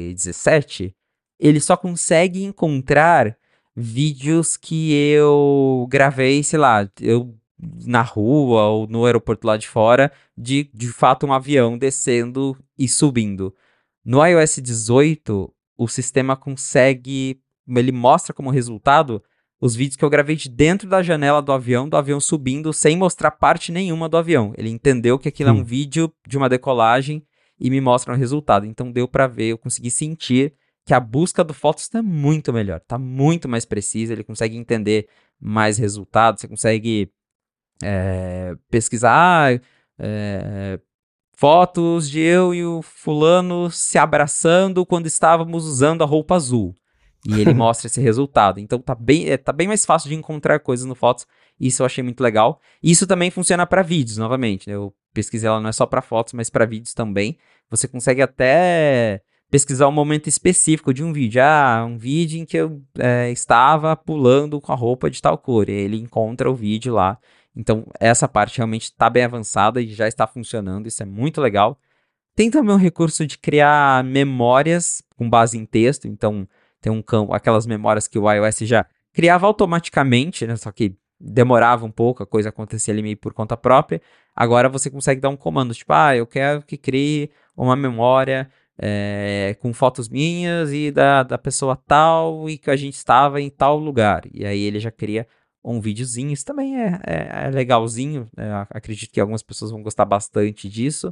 17, ele só consegue encontrar vídeos que eu gravei, sei lá, eu na rua ou no aeroporto lá de fora, de fato um avião descendo e subindo. No iOS 18, o sistema consegue, ele mostra como resultado os vídeos que eu gravei de dentro da janela do avião subindo, sem mostrar parte nenhuma do avião. Ele entendeu que aquilo é um vídeo de uma decolagem e me mostra o resultado. Então deu para ver, eu consegui sentir que a busca do Fotos está muito melhor, está muito mais precisa, ele consegue entender mais resultados, você consegue pesquisar fotos de eu e o fulano se abraçando quando estávamos usando a roupa azul. E ele mostra esse resultado. Então tá bem mais fácil de encontrar coisas no Fotos. Isso eu achei muito legal. Isso também funciona para vídeos, novamente, né? Eu pesquisei ela não é só para fotos, mas para vídeos também. Você consegue até pesquisar um momento específico de um vídeo. Um vídeo em que eu estava pulando com a roupa de tal cor. E ele encontra o vídeo lá. Então, essa parte realmente está bem avançada e já está funcionando. Isso é muito legal. Tem também um recurso de criar memórias com base em texto. Então, tem um campo, aquelas memórias que o iOS já criava automaticamente, né? Só que demorava um pouco, a coisa acontecia ali meio por conta própria. Agora você consegue dar um comando, tipo, eu quero que crie uma memória com fotos minhas e da pessoa tal e que a gente estava em tal lugar. E aí ele já cria um videozinho. Isso também é legalzinho. Acredito que algumas pessoas vão gostar bastante disso.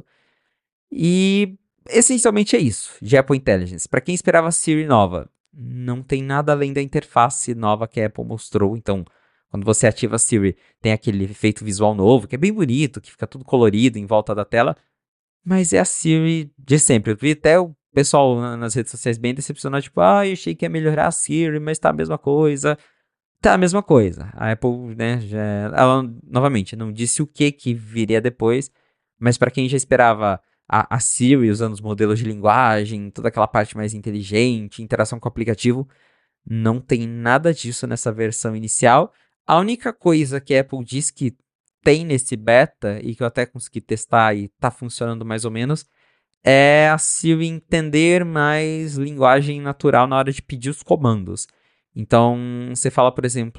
E essencialmente é isso, de Apple Intelligence. Para quem esperava Siri nova, não tem nada além da interface nova que a Apple mostrou. Então, quando você ativa a Siri, tem aquele efeito visual novo, que é bem bonito, que fica tudo colorido em volta da tela. Mas é a Siri de sempre. Eu vi até o pessoal nas redes sociais bem decepcionado, tipo, eu achei que ia melhorar a Siri, mas tá a mesma coisa. Tá a mesma coisa. A Apple, né, ela, novamente, não disse o que viria depois, mas para quem já esperava a Siri usando os modelos de linguagem, toda aquela parte mais inteligente, interação com o aplicativo, não tem nada disso nessa versão inicial. A única coisa que a Apple diz que tem nesse beta, e que eu até consegui testar e tá funcionando mais ou menos, é a Siri entender mais linguagem natural na hora de pedir os comandos. Então, você fala, por exemplo,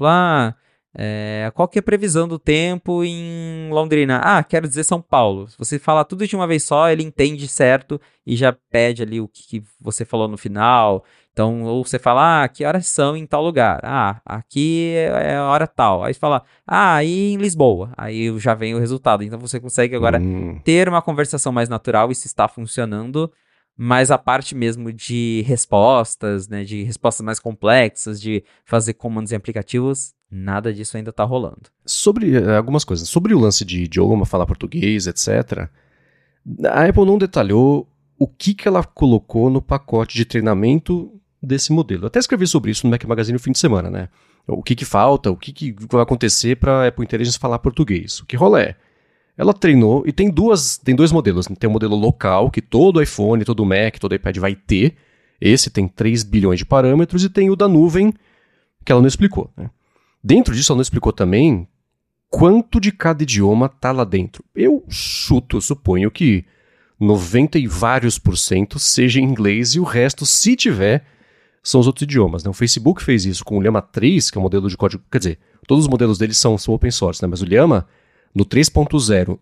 qual que é a previsão do tempo em Londrina? Quero dizer São Paulo. Se você fala tudo de uma vez só, ele entende certo e já pede ali o que você falou no final. Então, ou você fala, que horas são em tal lugar? Aqui é a hora tal. Aí você fala, aí em Lisboa. Aí já vem o resultado. Então, você consegue agora ter uma conversação mais natural. Isso está funcionando. Mas a parte mesmo de respostas, né, de respostas mais complexas, de fazer comandos em aplicativos, nada disso ainda está rolando. Sobre algumas coisas. Sobre o lance de idioma, falar português, etc., a Apple não detalhou o que ela colocou no pacote de treinamento desse modelo. Eu até escrevi sobre isso no Mac Magazine no fim de semana, né? O que falta, o que vai acontecer para a Apple Intelligence falar português. O que rola ela treinou, e tem dois modelos. Tem o modelo local, que todo iPhone, todo Mac, todo iPad vai ter. Esse tem 3 bilhões de parâmetros, e tem o da nuvem, que ela não explicou, né? Dentro disso, ela não explicou também quanto de cada idioma está lá dentro. Eu suponho que 90 e vários % seja em inglês, e o resto, se tiver, são os outros idiomas, né? O Facebook fez isso com o Llama 3, que é um modelo de código... Quer dizer, todos os modelos deles são open source, né? Mas o Llama, no 3.0,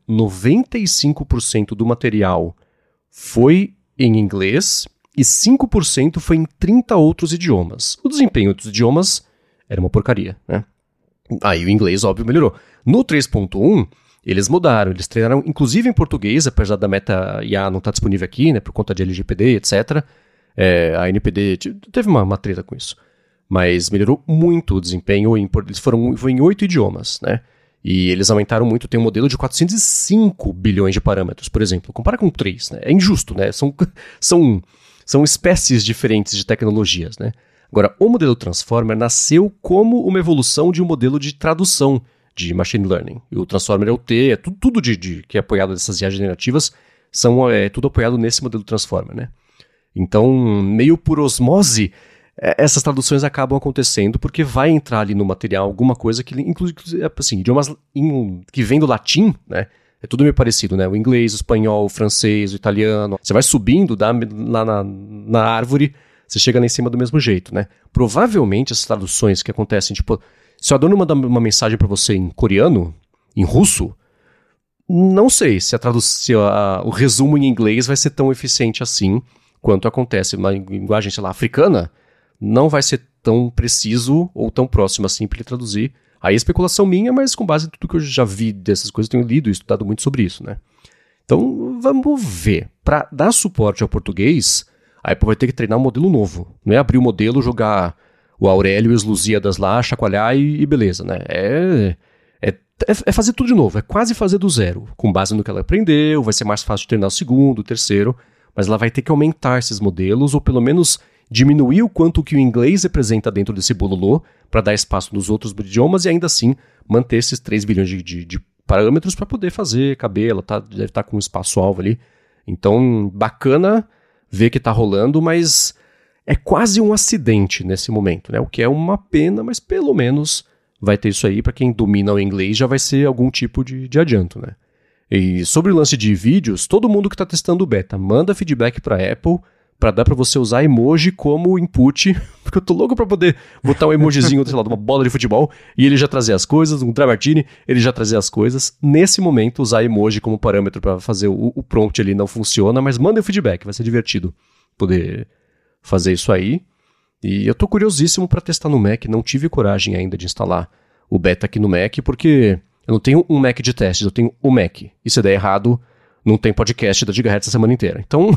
95% do material foi em inglês e 5% foi em 30 outros idiomas. O desempenho dos idiomas era uma porcaria, né? Aí o inglês, óbvio, melhorou. No 3.1, eles mudaram, eles treinaram inclusive em português, apesar da Meta IA não estar disponível aqui, né, por conta de LGPD, etc. A NPD teve uma treta com isso. Mas melhorou muito o desempenho, foi em 8 idiomas, né? E eles aumentaram muito, tem um modelo de 405 bilhões de parâmetros, por exemplo. Compara com 3, né? É injusto, né? São espécies diferentes de tecnologias, né? Agora, o modelo Transformer nasceu como uma evolução de um modelo de tradução de machine learning. E o Transformer é o T, é tudo que é apoiado nessas IA generativas, é tudo apoiado nesse modelo Transformer, né? Então, meio por osmose, essas traduções acabam acontecendo porque vai entrar ali no material alguma coisa que, inclusive, assim, idiomas que vem do latim, né? É tudo meio parecido, né? O inglês, o espanhol, o francês, o italiano. Você vai subindo lá na árvore, você chega lá em cima do mesmo jeito, né? Provavelmente essas traduções que acontecem, tipo, se o Adorno mandar uma mensagem para você em coreano, em russo, não sei se o resumo em inglês vai ser tão eficiente assim quanto acontece na linguagem, sei lá, africana. Não vai ser tão preciso ou tão próximo assim para ele traduzir. Aí é especulação minha, mas com base em tudo que eu já vi dessas coisas, tenho lido e estudado muito sobre isso, né? Então, vamos ver. Para dar suporte ao português, a Apple vai ter que treinar um modelo novo. Não é abrir o modelo, jogar o Aurélio e os Lusíadas lá, chacoalhar e beleza, né? É fazer tudo de novo, é quase fazer do zero. Com base no que ela aprendeu, vai ser mais fácil de treinar o segundo, o terceiro, mas ela vai ter que aumentar esses modelos, ou pelo menos diminuir o quanto que o inglês representa dentro desse bololô para dar espaço nos outros idiomas e ainda assim manter esses 3 bilhões de parâmetros para poder fazer cabelo, tá? Deve estar com um espaço-alvo ali. Então, bacana ver que tá rolando, mas é quase um acidente nesse momento, né? O que é uma pena, mas pelo menos vai ter isso aí. Para quem domina o inglês, já vai ser algum tipo de adianto, né? E sobre o lance de vídeos, todo mundo que está testando o beta manda feedback para a Apple para dar para você usar emoji como input, porque eu tô louco para poder botar um emojizinho, sei lá, de uma bola de futebol e ele já trazer as coisas, um Tramartini, ele já trazer as coisas. Nesse momento, usar emoji como parâmetro para fazer o prompt ali não funciona, mas manda o feedback, vai ser divertido poder fazer isso aí. E eu tô curiosíssimo para testar no Mac, não tive coragem ainda de instalar o beta aqui no Mac, porque eu não tenho um Mac de testes, eu tenho o Mac. E se der errado, não tem podcast da Gigahertz a semana inteira. Então,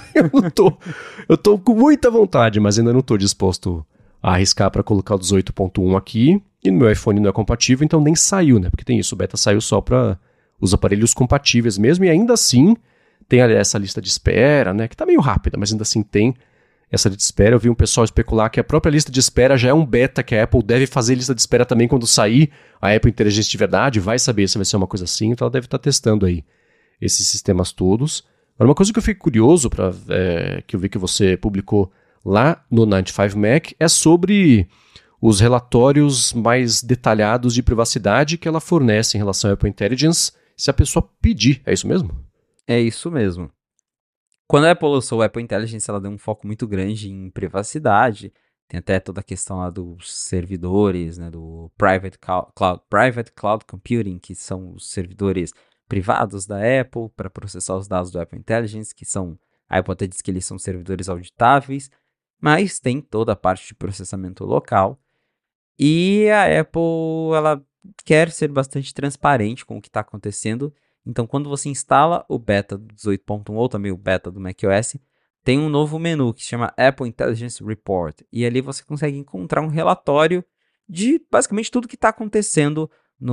eu tô com muita vontade, mas ainda não tô disposto a arriscar para colocar o 18.1 aqui. E no meu iPhone não é compatível, então nem saiu, né? Porque tem isso, o beta saiu só para os aparelhos compatíveis mesmo. E ainda assim, tem essa lista de espera, né? Que tá meio rápida, mas ainda assim tem essa lista de espera. Eu vi um pessoal especular que a própria lista de espera já é um beta, que a Apple deve fazer lista de espera também quando sair a Apple Inteligência de verdade, vai saber se vai ser uma coisa assim, então ela deve estar testando aí esses sistemas todos. Agora, uma coisa que eu fiquei curioso, que eu vi que você publicou lá no 95Mac, é sobre os relatórios mais detalhados de privacidade que ela fornece em relação à Apple Intelligence, se a pessoa pedir. É isso mesmo? É isso mesmo. Quando a Apple lançou o Apple Intelligence, ela deu um foco muito grande em privacidade. Tem até toda a questão lá dos servidores, né, do Private Cloud Computing, que são os servidores privados da Apple para processar os dados do Apple Intelligence, que são, a Apple até diz que eles são servidores auditáveis, mas tem toda a parte de processamento local. E a Apple, ela quer ser bastante transparente com o que está acontecendo. Então, quando você instala o beta do 18.1 ou também o beta do macOS, tem um novo menu que se chama Apple Intelligence Report. E ali você consegue encontrar um relatório de basicamente tudo que está acontecendo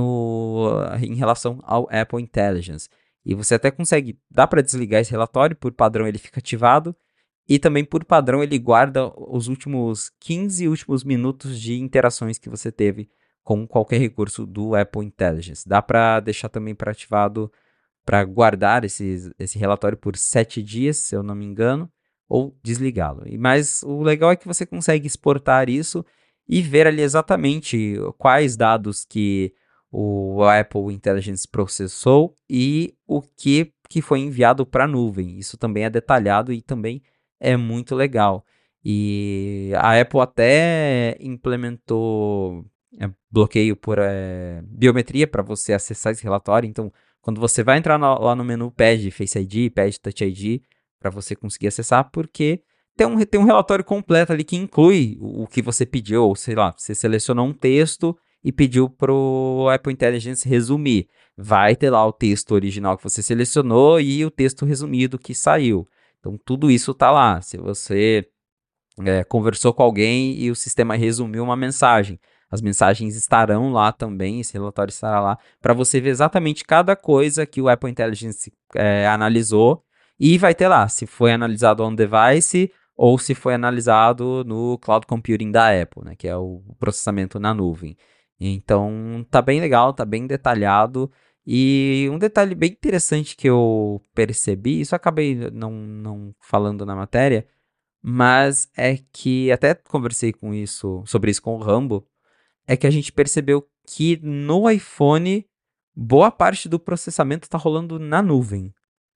em relação ao Apple Intelligence. E você até consegue, dá para desligar esse relatório, por padrão ele fica ativado. E também, por padrão, ele guarda os últimos 15 últimos minutos de interações que você teve com qualquer recurso do Apple Intelligence. Dá para deixar também para ativado para guardar esse relatório por 7 dias, se eu não me engano, ou desligá-lo. Mas o legal é que você consegue exportar isso e ver ali exatamente quais dados que o Apple Intelligence processou e o que foi enviado para a nuvem. Isso também é detalhado e também é muito legal. E a Apple até implementou bloqueio por biometria para você acessar esse relatório. Então, quando você vai entrar lá no menu, pede Face ID, pede Touch ID, para você conseguir acessar, porque tem um relatório completo ali que inclui o que você pediu, ou sei lá, você selecionou um texto e pediu para o Apple Intelligence resumir. Vai ter lá o texto original que você selecionou e o texto resumido que saiu. Então, tudo isso está lá. Se você conversou com alguém e o sistema resumiu uma mensagem, as mensagens estarão lá também, esse relatório estará lá, para você ver exatamente cada coisa que o Apple Intelligence analisou, e vai ter lá, se foi analisado on-device ou se foi analisado no Cloud Computing da Apple, né, que é o processamento na nuvem. Então, tá bem legal, tá bem detalhado. E um detalhe bem interessante que eu percebi, isso eu acabei não falando na matéria, mas é que até conversei sobre isso com o Rambo, é que a gente percebeu que no iPhone boa parte do processamento está rolando na nuvem.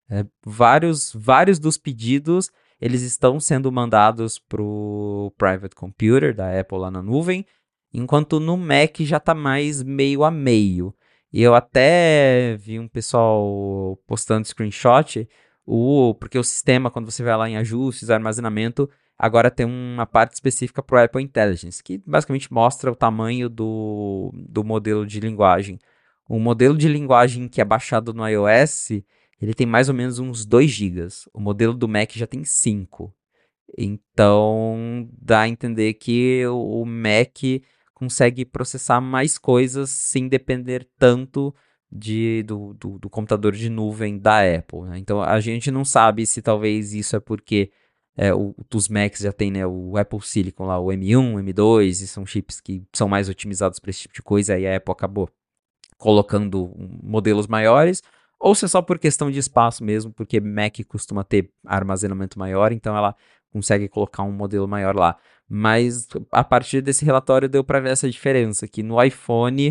Vários dos pedidos eles estão sendo mandados para o Private Computer da Apple lá na nuvem, enquanto no Mac já está mais meio a meio. E eu até vi um pessoal postando screenshot, porque o sistema, quando você vai lá em ajustes, armazenamento, agora tem uma parte específica para o Apple Intelligence, que basicamente mostra o tamanho do modelo de linguagem. O modelo de linguagem que é baixado no iOS, ele tem mais ou menos uns 2 gigas. O modelo do Mac já tem 5. Então, dá a entender que o Mac consegue processar mais coisas sem depender tanto do computador de nuvem da Apple, né? Então, a gente não sabe se talvez isso é porque Os Macs já tem, né, o Apple Silicon lá, o M1, M2, e são chips que são mais otimizados para esse tipo de coisa, aí a Apple acabou colocando modelos maiores, ou se é só por questão de espaço mesmo, porque Mac costuma ter armazenamento maior, então ela consegue colocar um modelo maior lá. Mas a partir desse relatório deu para ver essa diferença, que no iPhone,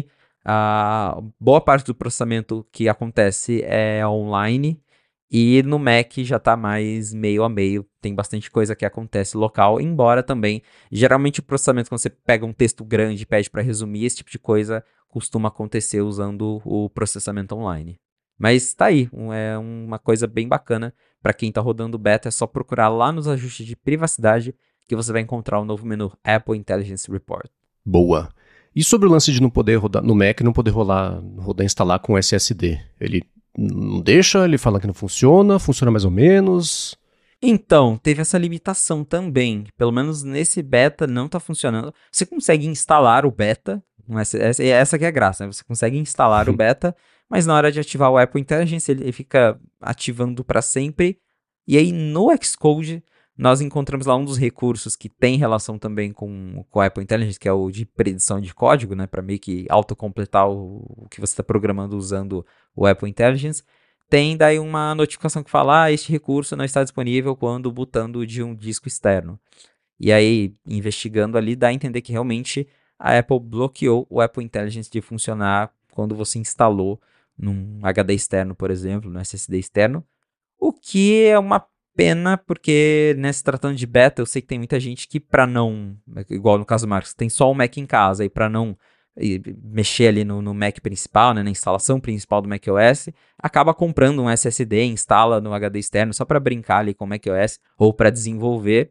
a boa parte do processamento que acontece é online, e no Mac já está mais meio a meio, tem bastante coisa que acontece local, embora também, geralmente o processamento, quando você pega um texto grande e pede para resumir, esse tipo de coisa costuma acontecer usando o processamento online. Mas tá aí, é uma coisa bem bacana para quem está rodando beta, é só procurar lá nos ajustes de privacidade que você vai encontrar o novo menu Apple Intelligence Report. Boa. E sobre o lance de não poder rodar no Mac, não poder instalar com SSD? Ele não deixa, ele fala que não funciona mais ou menos. Então, teve essa limitação também. Pelo menos nesse beta não está funcionando. Você consegue instalar o beta, essa que é a graça, né? Você consegue instalar o beta, mas na hora de ativar o Apple Intelligence, ele fica ativando para sempre. E aí no Xcode, nós encontramos lá um dos recursos que tem relação também com o Apple Intelligence, que é o de predição de código, né? Para meio que autocompletar o que você está programando usando o Apple Intelligence. Tem daí uma notificação que fala, este recurso não está disponível quando botando de um disco externo. E aí, investigando ali, dá a entender que realmente a Apple bloqueou o Apple Intelligence de funcionar quando você instalou num HD externo, por exemplo, no SSD externo. O que é uma pena, porque, né, se tratando de beta, eu sei que tem muita gente que para não, igual no caso do Marcos, tem só o Mac em casa e para não mexer ali no Mac principal, né, na instalação principal do macOS, acaba comprando um SSD, instala no HD externo só para brincar ali com o macOS ou para desenvolver.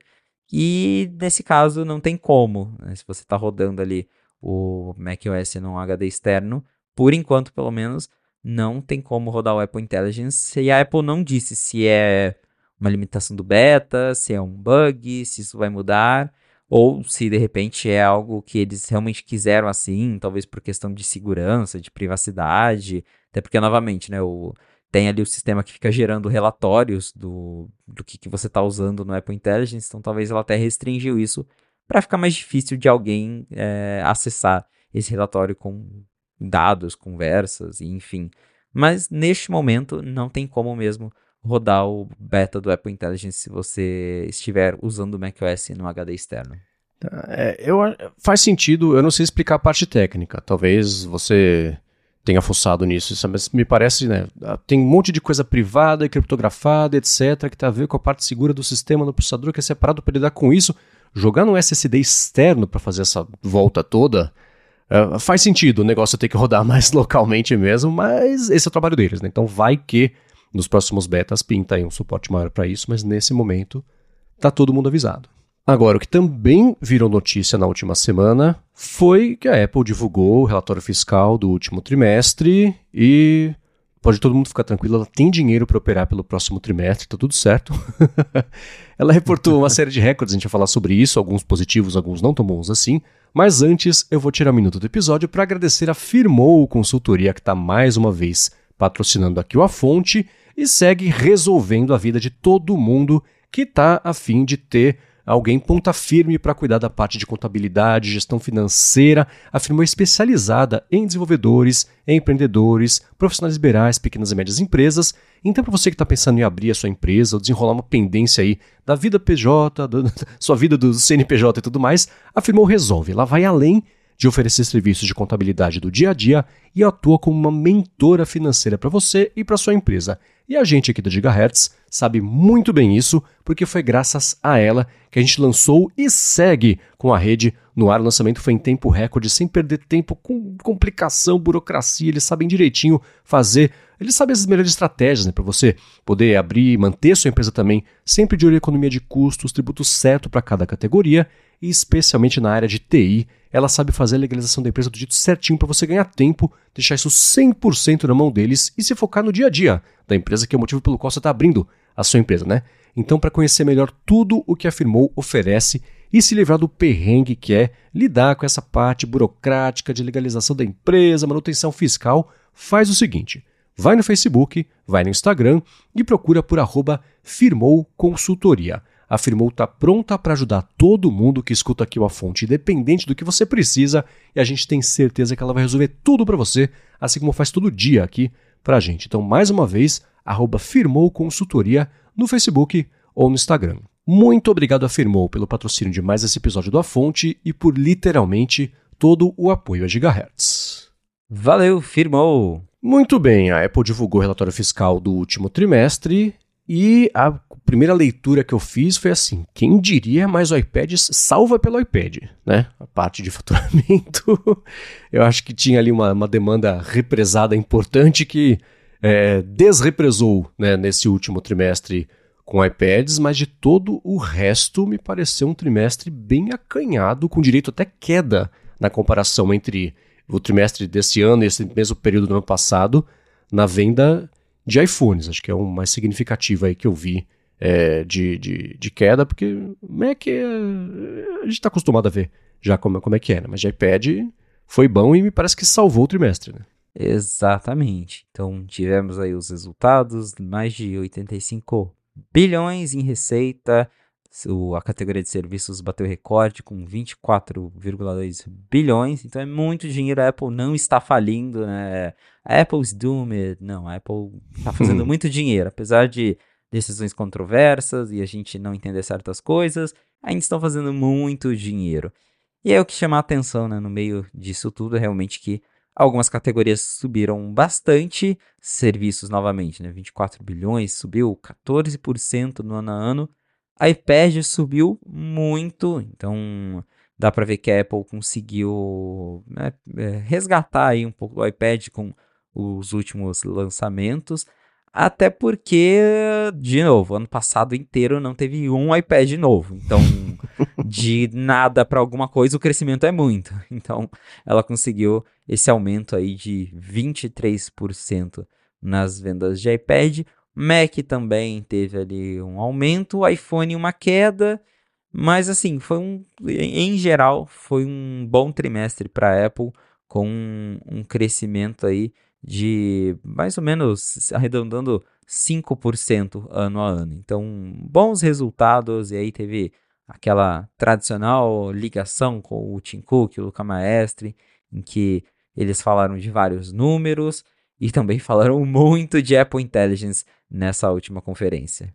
E nesse caso não tem como, né, se você está rodando ali o macOS num HD externo, por enquanto pelo menos, não tem como rodar o Apple Intelligence. E a Apple não disse se é uma limitação do beta, se é um bug, se isso vai mudar, ou se de repente é algo que eles realmente quiseram assim, talvez por questão de segurança, de privacidade, até porque, novamente, né, tem ali o sistema que fica gerando relatórios do que você está usando no Apple Intelligence, então talvez ela até restringiu isso para ficar mais difícil de alguém acessar esse relatório com dados, conversas, enfim. Mas neste momento não tem como mesmo rodar o beta do Apple Intelligence se você estiver usando o macOS no HD externo. Faz sentido, eu não sei explicar a parte técnica, talvez você tenha fuçado nisso, mas me parece, né, tem um monte de coisa privada e criptografada, etc, que tem a ver com a parte segura do sistema no processador, que é separado para lidar com isso. Jogar no SSD externo para fazer essa volta toda, faz sentido o negócio ter que rodar mais localmente mesmo, mas esse é o trabalho deles, né? Então vai que nos próximos betas pinta aí um suporte maior para isso, mas nesse momento tá todo mundo avisado. Agora, o que também virou notícia na última semana foi que a Apple divulgou o relatório fiscal do último trimestre e pode todo mundo ficar tranquilo, ela tem dinheiro para operar pelo próximo trimestre, tá tudo certo. Ela reportou uma série de recordes, a gente vai falar sobre isso, alguns positivos, alguns não tão bons assim, mas antes eu vou tirar um minuto do episódio para agradecer a Firmou Consultoria, que está mais uma vez patrocinando aqui o A Fonte e segue resolvendo a vida de todo mundo que está a fim de ter alguém ponta firme para cuidar da parte de contabilidade, gestão financeira. A Firmou é especializada em desenvolvedores, empreendedores, profissionais liberais, pequenas e médias empresas. Então, para você que está pensando em abrir a sua empresa ou desenrolar uma pendência aí da vida PJ, sua vida do CNPJ e tudo mais, a Firmou resolve. Ela vai além de oferecer serviços de contabilidade do dia a dia e atua como uma mentora financeira para você e para sua empresa. E a gente aqui do Gigahertz sabe muito bem isso, porque foi graças a ela que a gente lançou e segue com a rede no ar. O lançamento foi em tempo recorde, sem perder tempo, com complicação, burocracia. Eles sabem direitinho fazer, eles sabem as melhores estratégias, né, para você poder abrir e manter sua empresa também, sempre de olho em economia de custos, tributo certo para cada categoria, e especialmente na área de TI, ela sabe fazer a legalização da empresa do jeito certinho para você ganhar tempo, deixar isso 100% na mão deles e se focar no dia a dia da empresa, que é o motivo pelo qual você está abrindo a sua empresa, né? Então, para conhecer melhor tudo o que a Firmou oferece e se livrar do perrengue que é lidar com essa parte burocrática de legalização da empresa, manutenção fiscal, faz o seguinte: vai no Facebook, vai no Instagram e procura por @Firmou Consultoria. a Firmoo está pronta para ajudar todo mundo que escuta aqui o A Fonte, independente do que você precisa, e a gente tem certeza que ela vai resolver tudo para você, assim como faz todo dia aqui para a gente. Então, mais uma vez, @Firmoo Consultoria no Facebook ou no Instagram. Muito obrigado a Firmoo pelo patrocínio de mais esse episódio do A Fonte e por literalmente todo o apoio a Gigahertz. Valeu, Firmoo! Muito bem, a Apple divulgou o relatório fiscal do último trimestre e a primeira leitura que eu fiz foi assim, quem diria, mas o iPad salva pelo iPad, né? A parte de faturamento, eu acho que tinha ali uma demanda represada importante que desrepresou, né, nesse último trimestre com iPads, mas de todo o resto me pareceu um trimestre bem acanhado, com direito até queda na comparação entre o trimestre desse ano e esse mesmo período do ano passado, na venda de iPhones. Acho que é o mais significativo aí que eu vi de queda, porque Mac a gente está acostumado a ver já como é que é, né? Mas de iPad foi bom e me parece que salvou o trimestre, né? Exatamente. Então, tivemos aí os resultados, mais de 85 bilhões em receita. A categoria de serviços bateu recorde com 24,2 bilhões, então é muito dinheiro. A Apple não está falindo, né? A Apple's doomed. Não, a Apple está fazendo muito dinheiro, apesar de decisões controversas e a gente não entender certas coisas, ainda estão fazendo muito dinheiro. E é o que chama a atenção, né, no meio disso tudo, é realmente que algumas categorias subiram bastante, serviços novamente, né? 24 bilhões, subiu 14% no ano a ano. A iPad subiu muito, então dá para ver que a Apple conseguiu, né, resgatar aí um pouco do iPad com os últimos lançamentos, até porque, de novo, ano passado inteiro não teve um iPad novo, então de nada para alguma coisa o crescimento é muito, então ela conseguiu esse aumento aí de 23% nas vendas de iPad. Mac também teve ali um aumento, o iPhone uma queda, mas assim, em geral, foi um bom trimestre para a Apple, com um crescimento aí de mais ou menos, arredondando 5% ano a ano. Então, bons resultados, e aí teve aquela tradicional ligação com o Tim Cook e o Luca Maestri, em que eles falaram de vários números e também falaram muito de Apple Intelligence nessa última conferência.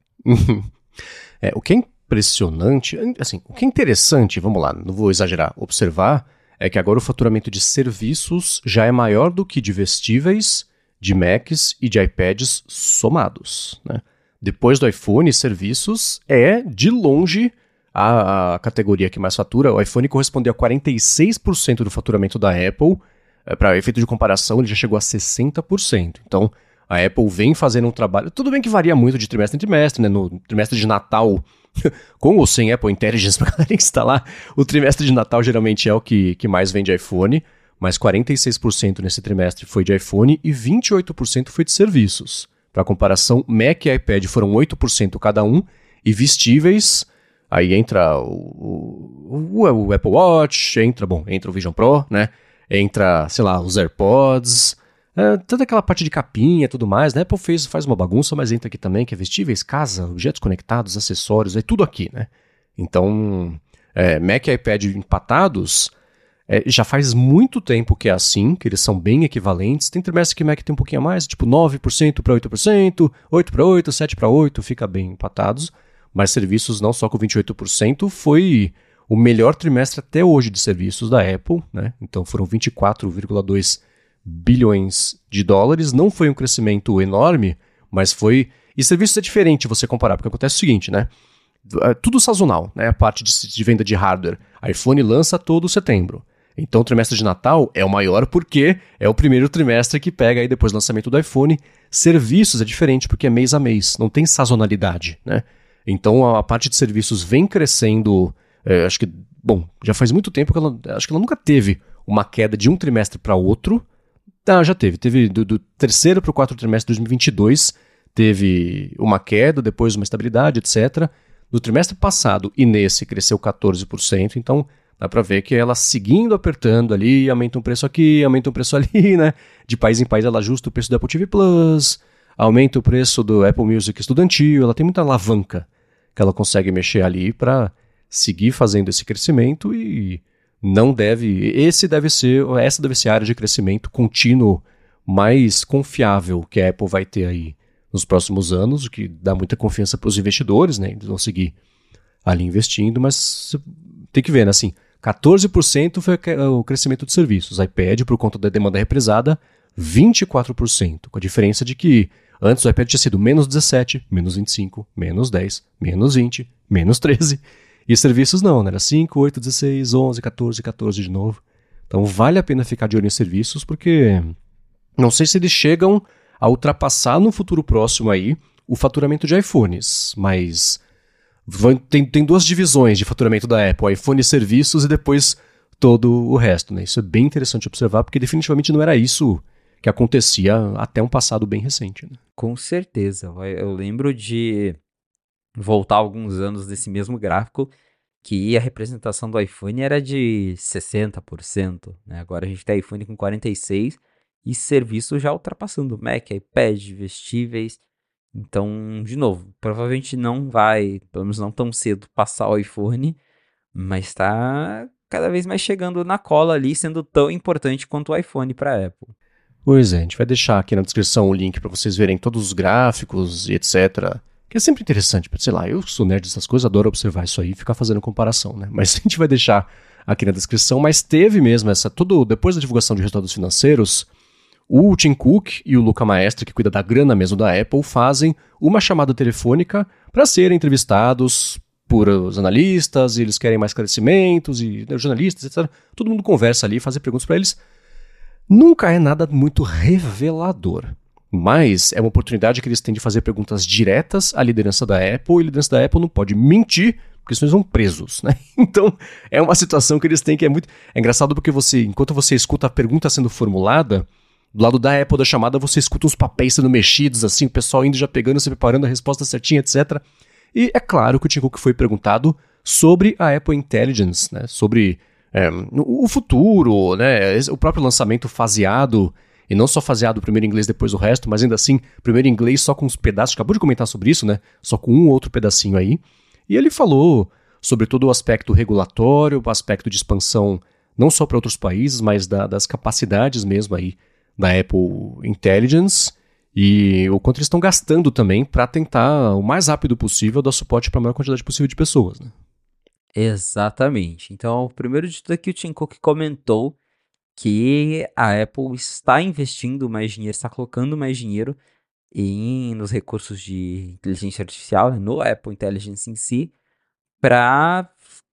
O que é impressionante, assim, o que é interessante, vamos lá, não vou exagerar, observar, é que agora o faturamento de serviços já é maior do que de vestíveis, de Macs e de iPads somados, né? Depois do iPhone, serviços é, de longe, a categoria que mais fatura. O iPhone correspondeu a 46% do faturamento da Apple. Para efeito de comparação, ele já chegou a 60%. Então, a Apple vem fazendo um trabalho... Tudo bem que varia muito de trimestre em trimestre, né? No trimestre de Natal, com ou sem Apple Intelligence para galera instalar, o trimestre de Natal geralmente é o que mais vende iPhone, mas 46% nesse trimestre foi de iPhone e 28% foi de serviços. Para comparação, Mac e iPad foram 8% cada um, e vestíveis, aí entra o Apple Watch, entra o Vision Pro, né? Entra, sei lá, os AirPods, toda aquela parte de capinha e tudo mais, né? Apple faz uma bagunça, mas entra aqui também, que é vestíveis, casa, objetos conectados, acessórios, é tudo aqui, né? Então, Mac e iPad empatados, já faz muito tempo que é assim, que eles são bem equivalentes. Tem trimestre que Mac tem um pouquinho a mais, tipo 9% para 8%, 8 para 8, 7 para 8, fica bem empatados. Mas serviços não só com 28%, foi o melhor trimestre até hoje de serviços da Apple, né? Então foram 24,2 bilhões de dólares. Não foi um crescimento enorme, mas foi... E serviços é diferente você comparar, porque acontece o seguinte, né? Tudo sazonal, né? A parte de venda de hardware. iPhone lança todo setembro. Então o trimestre de Natal é o maior porque é o primeiro trimestre que pega aí depois do lançamento do iPhone. Serviços é diferente porque é mês a mês, não tem sazonalidade, né? Então a parte de serviços vem crescendo, acho que, bom, já faz muito tempo que acho que ela nunca teve uma queda de um trimestre para outro. Já teve do terceiro para o quarto trimestre de 2022, teve uma queda, depois uma estabilidade, etc. No trimestre passado e nesse cresceu 14%, então dá para ver que ela seguindo apertando ali, aumenta um preço aqui, aumenta um preço ali, né? De país em país ela ajusta o preço do Apple TV Plus, aumenta o preço do Apple Music estudantil, ela tem muita alavanca. que ela consegue mexer ali para seguir fazendo esse crescimento e essa deve ser a área de crescimento contínuo mais confiável que a Apple vai ter aí nos próximos anos, o que dá muita confiança para os investidores, né? Eles vão seguir ali investindo, mas tem que ver, né? Assim, 14% foi o crescimento de serviços. iPad, por conta da demanda represada, 24%, com a diferença de que antes o iPad tinha sido menos 17, menos 25, menos 10, menos 20, menos 13, e serviços não, né? Era 5, 8, 16, 11, 14, 14 de novo. Então vale a pena ficar de olho em serviços, porque não sei se eles chegam a ultrapassar no futuro próximo aí o faturamento de iPhones, mas tem duas divisões de faturamento da Apple, iPhone e serviços e depois todo o resto, né? Isso é bem interessante observar, porque definitivamente não era isso que acontecia até um passado bem recente, né? Com certeza. Eu lembro de voltar alguns anos desse mesmo gráfico, que a representação do iPhone era de 60%, né? Agora a gente tem iPhone com 46% e serviço já ultrapassando Mac, iPad, vestíveis. Então, de novo, provavelmente não vai, pelo menos não tão cedo, passar o iPhone, mas está cada vez mais chegando na cola ali, sendo tão importante quanto o iPhone para a Apple. Pois é, a gente vai deixar aqui na descrição o link para vocês verem todos os gráficos e etc. Que é sempre interessante, sei lá, eu sou nerd dessas coisas, adoro observar isso aí e ficar fazendo comparação, né? Mas a gente vai deixar aqui na descrição, mas teve mesmo depois da divulgação de resultados financeiros, o Tim Cook e o Luca Maestra, que cuida da grana mesmo da Apple, fazem uma chamada telefônica para serem entrevistados por os analistas, e eles querem mais esclarecimentos, e os jornalistas, etc. Todo mundo conversa ali, faz perguntas para eles. Nunca é nada muito revelador, mas é uma oportunidade que eles têm de fazer perguntas diretas à liderança da Apple, e a liderança da Apple não pode mentir, porque senão eles vão presos, né? Então, é uma situação que eles têm que é muito... É engraçado porque enquanto você escuta a pergunta sendo formulada, do lado da Apple da chamada, você escuta os papéis sendo mexidos, assim, o pessoal indo já pegando, se preparando a resposta certinha, etc. E é claro que o Tim Cook foi perguntado sobre a Apple Intelligence, né? Sobre o futuro, né? O próprio lançamento faseado, e não só faseado primeiro em inglês, depois o resto, mas ainda assim, primeiro em inglês só com uns pedaços, acabou de comentar sobre isso, né? Só com um outro pedacinho aí. E ele falou sobre todo o aspecto regulatório, o aspecto de expansão, não só para outros países, mas das capacidades mesmo aí da Apple Intelligence, e o quanto eles estão gastando também para tentar, o mais rápido possível, dar suporte para a maior quantidade possível de pessoas, né? Exatamente. Então, primeiro de tudo aqui, o Tim Cook comentou que a Apple está investindo mais dinheiro, está colocando mais dinheiro nos recursos de inteligência artificial, né, no Apple Intelligence em si, para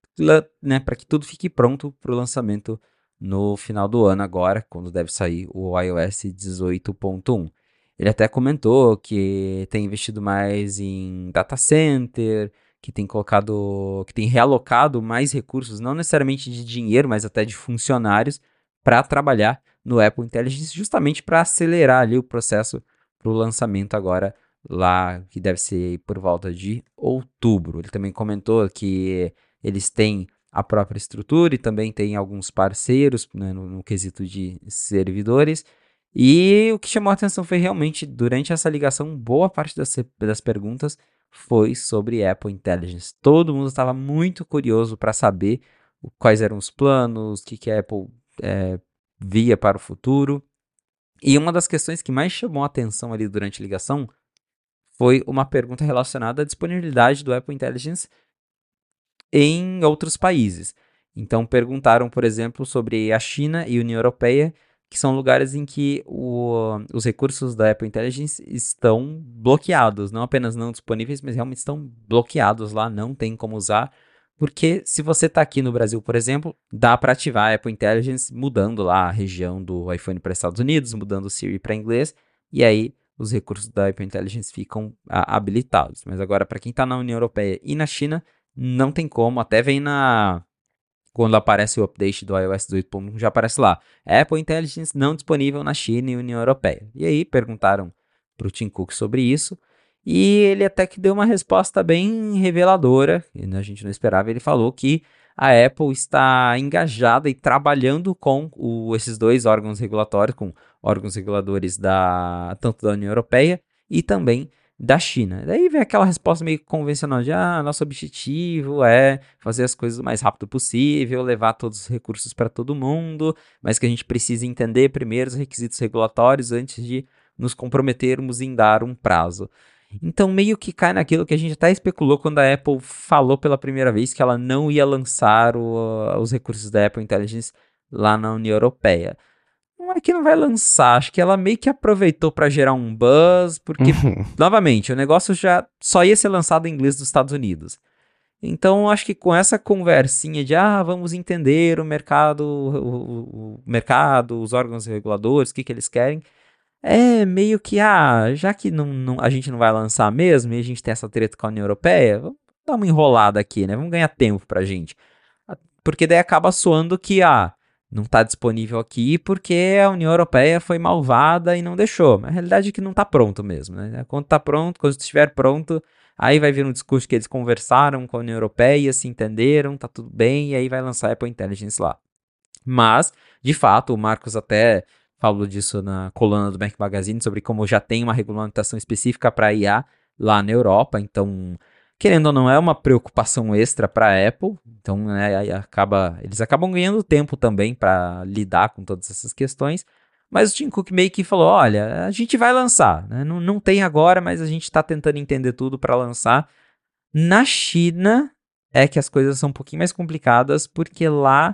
que tudo fique pronto para o lançamento no final do ano agora, quando deve sair o iOS 18.1. Ele até comentou que tem investido mais em data center, que tem realocado mais recursos, não necessariamente de dinheiro, mas até de funcionários, para trabalhar no Apple Intelligence, justamente para acelerar ali o processo para o lançamento agora, lá, que deve ser por volta de outubro. Ele também comentou que eles têm a própria estrutura e também tem alguns parceiros, né, no quesito de servidores. E o que chamou a atenção foi realmente, durante essa ligação, boa parte das perguntas foi sobre Apple Intelligence. Todo mundo estava muito curioso para saber quais eram os planos, o que a Apple via para o futuro. E uma das questões que mais chamou a atenção ali durante a ligação foi uma pergunta relacionada à disponibilidade do Apple Intelligence em outros países. Então perguntaram, por exemplo, sobre a China e a União Europeia, que são lugares em que os recursos da Apple Intelligence estão bloqueados, não apenas não disponíveis, mas realmente estão bloqueados lá, não tem como usar, porque se você está aqui no Brasil, por exemplo, dá para ativar a Apple Intelligence mudando lá a região do iPhone para Estados Unidos, mudando o Siri para inglês, e aí os recursos da Apple Intelligence ficam habilitados. Mas agora, para quem está na União Europeia e na China, não tem como, até vem quando aparece o update do iOS 18.1, já aparece lá, Apple Intelligence não disponível na China e União Europeia. E aí perguntaram para o Tim Cook sobre isso, e ele até que deu uma resposta bem reveladora, e a gente não esperava. Ele falou que a Apple está engajada e trabalhando com esses dois órgãos regulatórios, com órgãos reguladores tanto da União Europeia e também da China. Daí vem aquela resposta meio convencional de, nosso objetivo é fazer as coisas o mais rápido possível, levar todos os recursos para todo mundo, mas que a gente precisa entender primeiro os requisitos regulatórios antes de nos comprometermos em dar um prazo. Então meio que cai naquilo que a gente até especulou quando a Apple falou pela primeira vez que ela não ia lançar os recursos da Apple Intelligence lá na União Europeia. Não é que não vai lançar, acho que ela meio que aproveitou para gerar um buzz, porque, novamente, o negócio já só ia ser lançado em inglês dos Estados Unidos. Então, acho que com essa conversinha de, vamos entender o mercado, o mercado, os órgãos reguladores, o que eles querem, é meio que, já que a gente não vai lançar mesmo, e a gente tem essa treta com a União Europeia, vamos dar uma enrolada aqui, né? Vamos ganhar tempo pra gente. Porque daí acaba soando que, não está disponível aqui porque a União Europeia foi malvada e não deixou. Mas a realidade é que não está pronto mesmo, né? Quando está pronto, quando estiver pronto, aí vai vir um discurso que eles conversaram com a União Europeia, se entenderam, tá tudo bem, e aí vai lançar a Apple Intelligence lá. Mas, de fato, o Marcos até falou disso na coluna do Mac Magazine, sobre como já tem uma regulamentação específica para IA lá na Europa, então, querendo ou não, é uma preocupação extra para a Apple, então né, eles acabam ganhando tempo também para lidar com todas essas questões, mas o Tim Cook meio que falou, olha, a gente vai lançar, né? Não tem agora, mas a gente está tentando entender tudo para lançar. Na China é que as coisas são um pouquinho mais complicadas, porque lá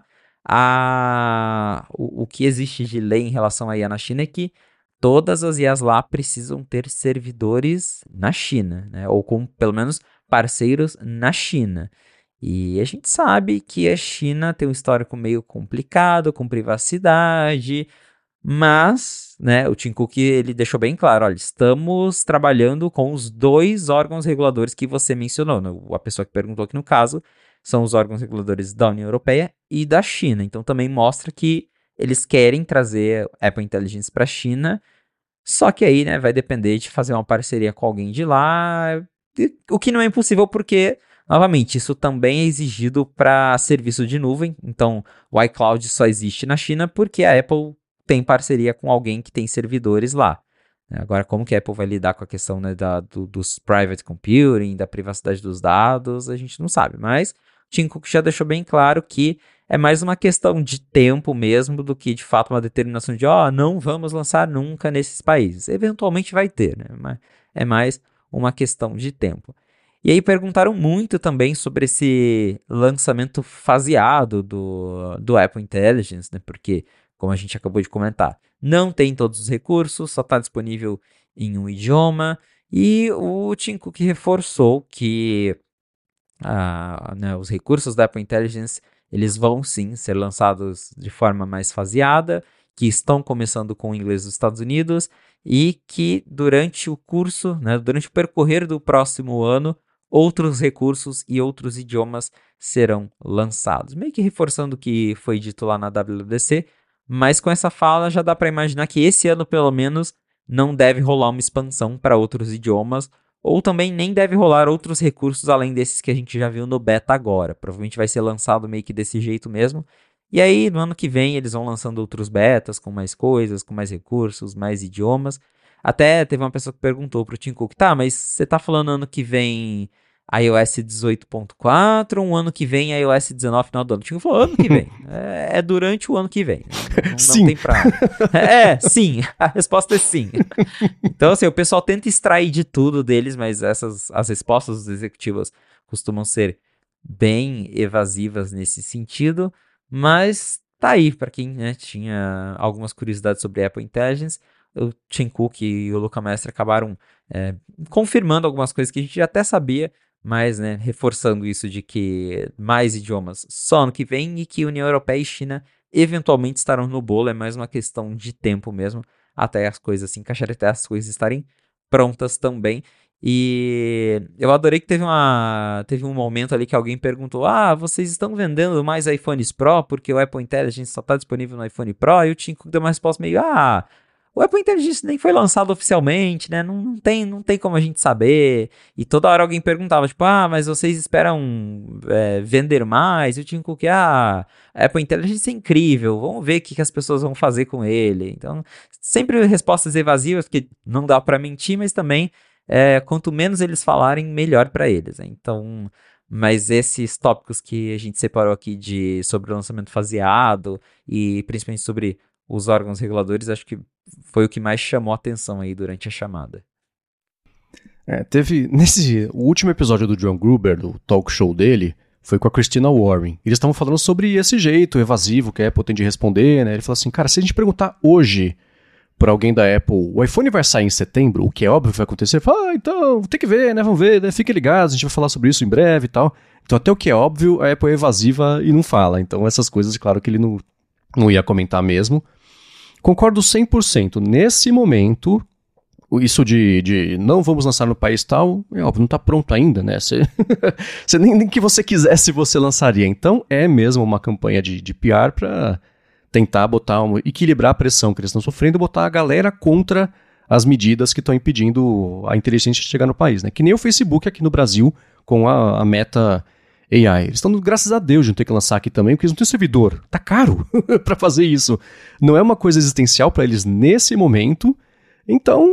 o que existe de lei em relação à IA na China é que todas as IAs lá precisam ter servidores na China, né? Ou com pelo menos parceiros na China. E a gente sabe que a China tem um histórico meio complicado com privacidade, mas, né, o Tim Cook ele deixou bem claro, olha, estamos trabalhando com os dois órgãos reguladores que você mencionou, né? A pessoa que perguntou aqui no caso são os órgãos reguladores da União Europeia e da China. Então também mostra que eles querem trazer Apple Intelligence para a China, só que aí, né, vai depender de fazer uma parceria com alguém de lá, o que não é impossível porque, novamente, isso também é exigido para serviço de nuvem. Então, o iCloud só existe na China porque a Apple tem parceria com alguém que tem servidores lá. Agora, como que a Apple vai lidar com a questão, né, dos private computing, da privacidade dos dados, a gente não sabe. Mas o Tim Cook já deixou bem claro que é mais uma questão de tempo mesmo do que, de fato, uma determinação de, não vamos lançar nunca nesses países. Eventualmente vai ter, né? Mas é mais uma questão de tempo. E aí perguntaram muito também sobre esse lançamento faseado do Apple Intelligence, né? Porque, como a gente acabou de comentar, não tem todos os recursos, só está disponível em um idioma. E o Tim Cook reforçou que né, os recursos da Apple Intelligence eles vão sim ser lançados de forma mais faseada, que estão começando com o inglês dos Estados Unidos e que durante o curso, né, durante o percorrer do próximo ano, outros recursos e outros idiomas serão lançados. Meio que reforçando o que foi dito lá na WWDC, mas com essa fala já dá para imaginar que esse ano, pelo menos, não deve rolar uma expansão para outros idiomas, ou também nem deve rolar outros recursos além desses que a gente já viu no beta agora. Provavelmente vai ser lançado meio que desse jeito mesmo. E aí, no ano que vem, eles vão lançando outros betas com mais coisas, com mais recursos, mais idiomas. Até teve uma pessoa que perguntou pro Tim Cook, tá, mas você tá falando ano que vem iOS 18.4 ou um ano que vem iOS 19 final do ano? O Tim Cook falou, ano que vem. É durante o ano que vem. Não tem prazo. Sim. A resposta é sim. Então, assim, o pessoal tenta extrair de tudo deles, mas as respostas dos executivos costumam ser bem evasivas nesse sentido. Mas tá aí, para quem, né, tinha algumas curiosidades sobre a Apple Intelligence, o Tim Cook e o Luca Mestre acabaram confirmando algumas coisas que a gente já até sabia, mas, né, reforçando isso de que mais idiomas só ano que vem e que União Europeia e China eventualmente estarão no bolo, é mais uma questão de tempo mesmo, até as coisas se encaixarem, até as coisas estarem prontas também. E eu adorei que teve um momento ali que alguém perguntou, vocês estão vendendo mais iPhones Pro porque o Apple Intelligence só está disponível no iPhone Pro? E o Tim Cook deu uma resposta meio, o Apple Intelligence nem foi lançado oficialmente, né? Não tem como a gente saber. E toda hora alguém perguntava, tipo, mas vocês esperam vender mais? E o Tim Cook, a Apple Intelligence é incrível, vamos ver o que as pessoas vão fazer com ele. Então, sempre respostas evasivas, porque não dá para mentir, mas também quanto menos eles falarem, melhor para eles. Né? Então, mas esses tópicos que a gente separou aqui sobre o lançamento faseado e principalmente sobre os órgãos reguladores, acho que foi o que mais chamou a atenção aí durante a chamada. Teve, o último episódio do John Gruber, do talk show dele, foi com a Christina Warren. Eles estavam falando sobre esse jeito evasivo que a Apple tem de responder, né? Ele falou assim, cara, se a gente perguntar hoje para alguém da Apple, o iPhone vai sair em setembro, o que é óbvio que vai acontecer, fala, então, tem que ver, né? Vamos ver, né? Fiquem ligados, a gente vai falar sobre isso em breve e tal. Então, até o que é óbvio, a Apple é evasiva e não fala. Então, essas coisas, claro que ele não ia comentar mesmo. Concordo 100%. Nesse momento, isso de não vamos lançar no país tal, é óbvio, não está pronto ainda, né? Você nem que você quisesse, você lançaria. Então, é mesmo uma campanha de PR para tentar equilibrar a pressão que eles estão sofrendo e botar a galera contra as medidas que estão impedindo a inteligência de chegar no país, né? Que nem o Facebook aqui no Brasil com a Meta AI. Eles estão, graças a Deus, de não ter que lançar aqui também, porque eles não têm servidor. Tá caro para fazer isso. Não é uma coisa existencial para eles nesse momento. Então,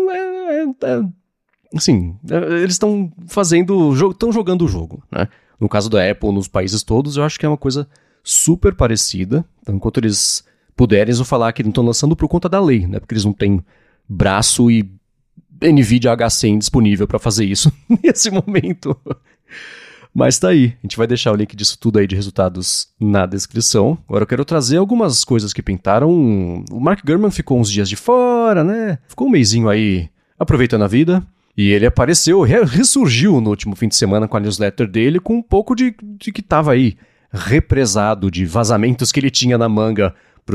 assim, eles estão jogando o jogo, né? No caso da Apple, nos países todos, eu acho que é uma coisa super parecida. Então, enquanto eles puderem, eles vão falar que não estão lançando por conta da lei, né? Porque eles não têm braço e NVIDIA H100 disponível para fazer isso nesse momento. Mas tá aí, a gente vai deixar o link disso tudo aí de resultados na descrição. Agora eu quero trazer algumas coisas que pintaram. O Mark Gurman ficou uns dias de fora, né? Ficou um mesinho aí aproveitando a vida. E ele apareceu, ressurgiu no último fim de semana com a newsletter dele com um pouco de que tava aí represado de vazamentos que ele tinha na manga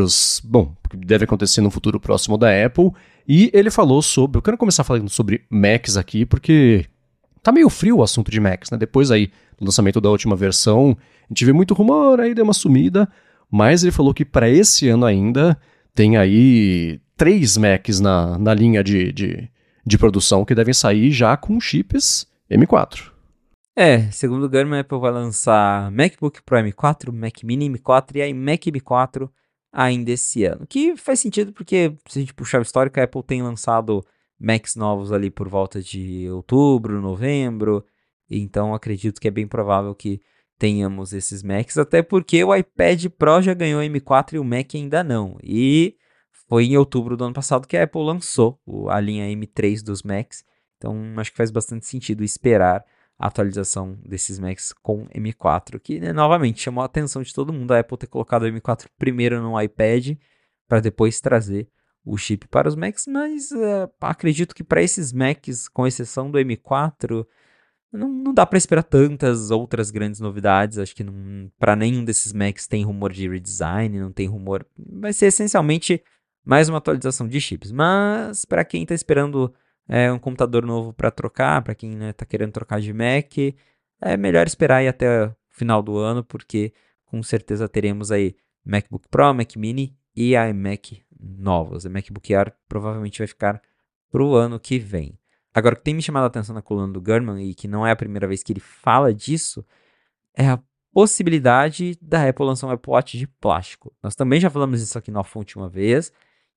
que deve acontecer no futuro próximo da Apple. E ele falou eu quero começar falando sobre Macs aqui, porque tá meio frio o assunto de Macs, né? Depois aí do lançamento da última versão, a gente vê muito rumor, aí deu uma sumida, mas ele falou que para esse ano ainda tem aí 3 Macs na linha de produção que devem sair já com chips M4. Segundo o Gurman, a Apple vai lançar MacBook Pro M4, Mac Mini M4 e aí Mac M4 ainda esse ano. Que faz sentido porque, se a gente puxar o histórico, a Apple tem lançado Macs novos ali por volta de outubro, novembro. Então, acredito que é bem provável que tenhamos esses Macs, até porque o iPad Pro já ganhou M4 e o Mac ainda não. E foi em outubro do ano passado que a Apple lançou a linha M3 dos Macs. Então, acho que faz bastante sentido esperar a atualização desses Macs com M4, que, né, novamente, chamou a atenção de todo mundo a Apple ter colocado o M4 primeiro no iPad, para depois trazer o chip para os Macs, mas acredito que para esses Macs, com exceção do M4, não dá para esperar tantas outras grandes novidades. Acho que para nenhum desses Macs tem rumor de redesign, não tem rumor. Vai ser essencialmente mais uma atualização de chips. Mas para quem está esperando um computador novo para trocar, para quem está querendo trocar de Mac, é melhor esperar aí até o final do ano, porque com certeza teremos aí MacBook Pro, Mac Mini e iMac novos. A MacBook Air provavelmente vai ficar para o ano que vem. Agora, o que tem me chamado a atenção na coluna do Gurman, e que não é a primeira vez que ele fala disso, é a possibilidade da Apple lançar um Apple Watch de plástico. Nós também já falamos isso aqui na fonte uma vez,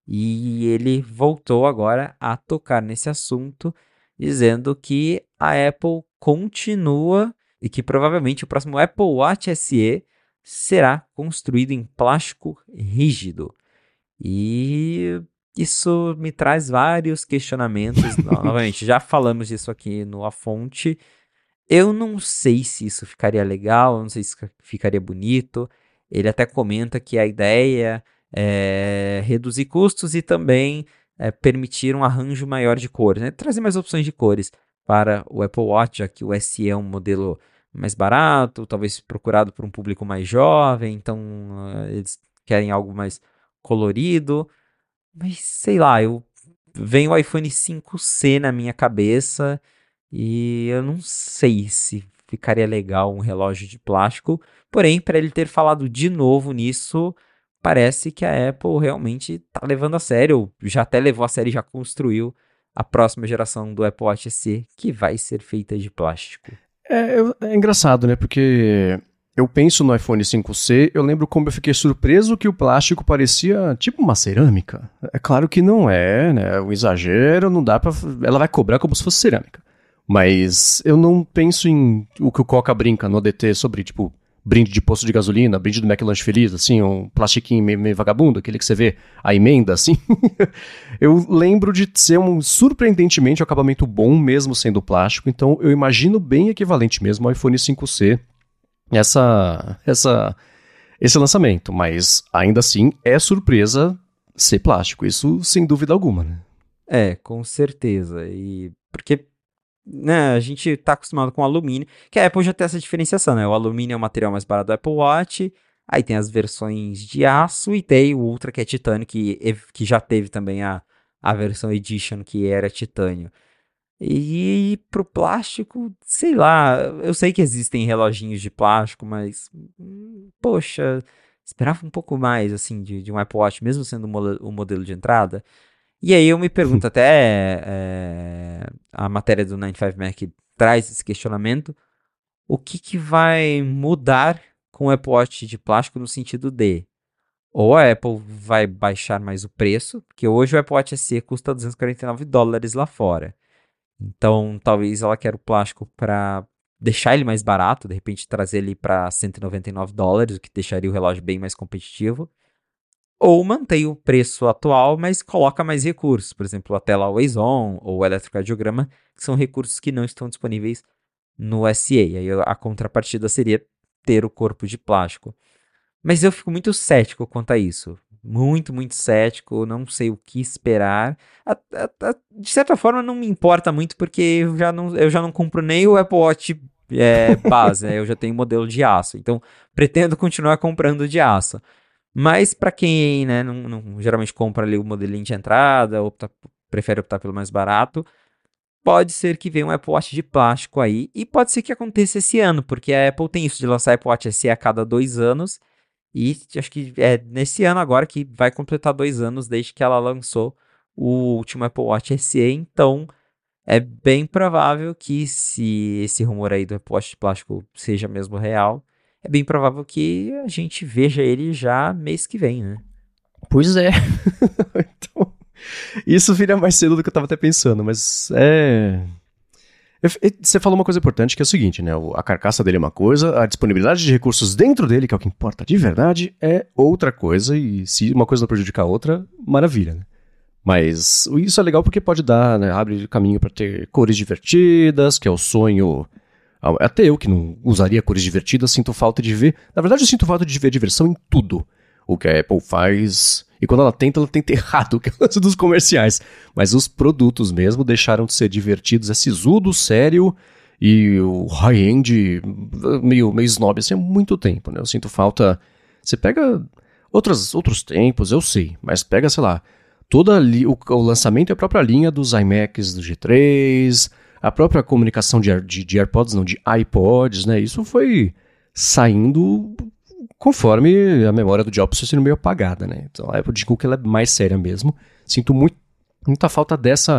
e ele voltou agora a tocar nesse assunto, dizendo que a Apple continua e que provavelmente o próximo Apple Watch SE será construído em plástico rígido. E isso me traz vários questionamentos. Novamente, já falamos disso aqui no A Fonte. Eu não sei se isso ficaria legal, eu não sei se ficaria bonito. Ele até comenta que a ideia é reduzir custos e também permitir um arranjo maior de cores, né? Trazer mais opções de cores para o Apple Watch, já que o SE é um modelo mais barato, talvez procurado por um público mais jovem, então eles querem algo mais colorido. Mas sei lá, vem o iPhone 5C na minha cabeça e eu não sei se ficaria legal um relógio de plástico. Porém, para ele ter falado de novo nisso, parece que a Apple realmente está levando a sério, já até levou a sério e já construiu a próxima geração do Apple Watch SE, que vai ser feita de plástico. É engraçado, né? Porque eu penso no iPhone 5C, eu lembro como eu fiquei surpreso que o plástico parecia tipo uma cerâmica. É claro que não é, né? Um exagero, não dá pra... Ela vai cobrar como se fosse cerâmica. Mas eu não penso em o que o Coca brinca no ADT sobre, tipo, brinde de posto de gasolina, brinde do McLanche Feliz, assim, um plastiquinho meio vagabundo, aquele que você vê a emenda, assim. Eu lembro de ser um surpreendentemente um acabamento bom, mesmo sendo plástico, então eu imagino bem equivalente mesmo ao iPhone 5C esse lançamento, mas ainda assim é surpresa ser plástico, isso sem dúvida alguma, né? Com certeza. E porque, né, a gente tá acostumado com alumínio, que a Apple já tem essa diferenciação, né? O alumínio é o material mais barato do Apple Watch, aí tem as versões de aço e tem o Ultra, que é titânio, que já teve também a versão Edition, que era titânio. E pro plástico, sei lá, eu sei que existem reloginhos de plástico, mas, poxa, esperava um pouco mais, assim, de um Apple Watch, mesmo sendo o modelo de entrada. E aí eu me pergunto, até a matéria do 95Mac traz esse questionamento, o que que vai mudar com o Apple Watch de plástico no sentido de, ou a Apple vai baixar mais o preço, porque hoje o Apple Watch SE custa $249 lá fora. Então, talvez ela queira o plástico para deixar ele mais barato, de repente trazer ele para $199, o que deixaria o relógio bem mais competitivo. Ou mantém o preço atual, mas coloca mais recursos, por exemplo, a tela Always On ou o eletrocardiograma, que são recursos que não estão disponíveis no SE. E aí a contrapartida seria ter o corpo de plástico. Mas eu fico muito cético quanto a isso. Muito, muito cético, não sei o que esperar. De certa forma, não me importa muito, porque eu já não compro nem o Apple Watch base, né? Eu já tenho modelo de aço. Então, pretendo continuar comprando de aço. Mas para quem, né, geralmente compra ali o modelinho de entrada, prefere optar pelo mais barato, pode ser que venha um Apple Watch de plástico aí, e pode ser que aconteça esse ano, porque a Apple tem isso de lançar Apple Watch SE a cada 2 anos, e acho que é nesse ano agora que vai completar 2 anos desde que ela lançou o último Apple Watch SE, então é bem provável que, se esse rumor aí do Apple Watch de plástico seja mesmo real, é bem provável que a gente veja ele já mês que vem, né? Pois é. Então, isso vira mais cedo do que eu tava até pensando, mas é. Você falou uma coisa importante que é o seguinte, né? A carcaça dele é uma coisa, a disponibilidade de recursos dentro dele, que é o que importa de verdade, é outra coisa, e se uma coisa não prejudicar a outra, maravilha, né? Mas isso é legal porque pode dar, né? Abre caminho para ter cores divertidas, que é o sonho. Até eu que não usaria cores divertidas, sinto falta de ver. Na verdade, eu sinto falta de ver diversão em tudo o que a Apple faz. E quando ela tenta errado, que é o lance dos comerciais. Mas os produtos mesmo deixaram de ser divertidos. É sisudo, sério e o high-end meio snob assim há muito tempo, né? Eu sinto falta. Você pega outros tempos, eu sei, mas pega, sei lá, o lançamento e a própria linha dos iMacs do G3, a própria comunicação de AirPods, não, de iPods, né? Isso foi saindo conforme a memória do Jobs foi sendo meio apagada, né? Então a Apple de Cook ela é mais séria mesmo. Sinto muita falta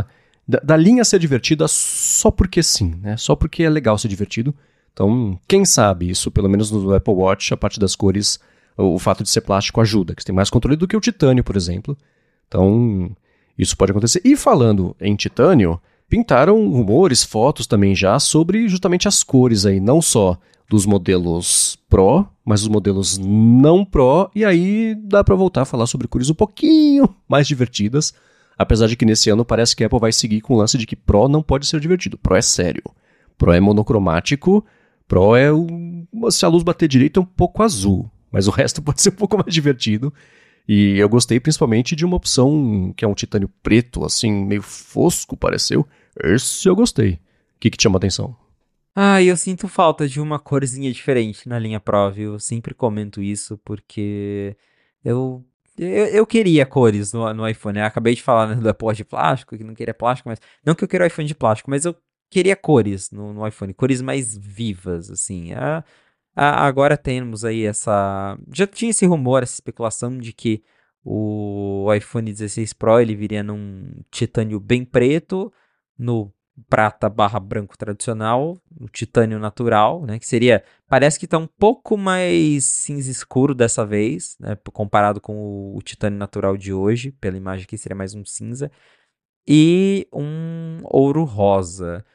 da linha ser divertida só porque sim, né? Só porque é legal ser divertido. Então, quem sabe isso, pelo menos no Apple Watch, a parte das cores, o fato de ser plástico ajuda, que você tem mais controle do que o titânio, por exemplo. Então, isso pode acontecer. E falando em titânio, pintaram rumores, fotos também já sobre justamente as cores aí, não só dos modelos Pro, mas os modelos não Pro, e aí dá para voltar a falar sobre cores um pouquinho mais divertidas, apesar de que nesse ano parece que a Apple vai seguir com o lance de que Pro não pode ser divertido, Pro é sério, Pro é monocromático, Pro é se a luz bater direito é um pouco azul, mas o resto pode ser um pouco mais divertido. E eu gostei principalmente de uma opção que é um titânio preto, assim, meio fosco, pareceu. Esse eu gostei. O que te chama a atenção? Eu sinto falta de uma corzinha diferente na linha Pro, viu? Eu sempre comento isso porque eu queria cores no iPhone, né? Eu acabei de falar, né, do Apple de plástico, que não queria plástico, mas não que eu queira o iPhone de plástico, mas eu queria cores no iPhone, cores mais vivas, assim. Agora temos aí já tinha esse rumor, essa especulação de que o iPhone 16 Pro ele viria num titânio bem preto, no prata barra branco tradicional, o titânio natural, né? Que seria. Parece que está um pouco mais cinza escuro dessa vez, né? Comparado com o titânio natural de hoje. Pela imagem aqui, seria mais um cinza. E um ouro rosa.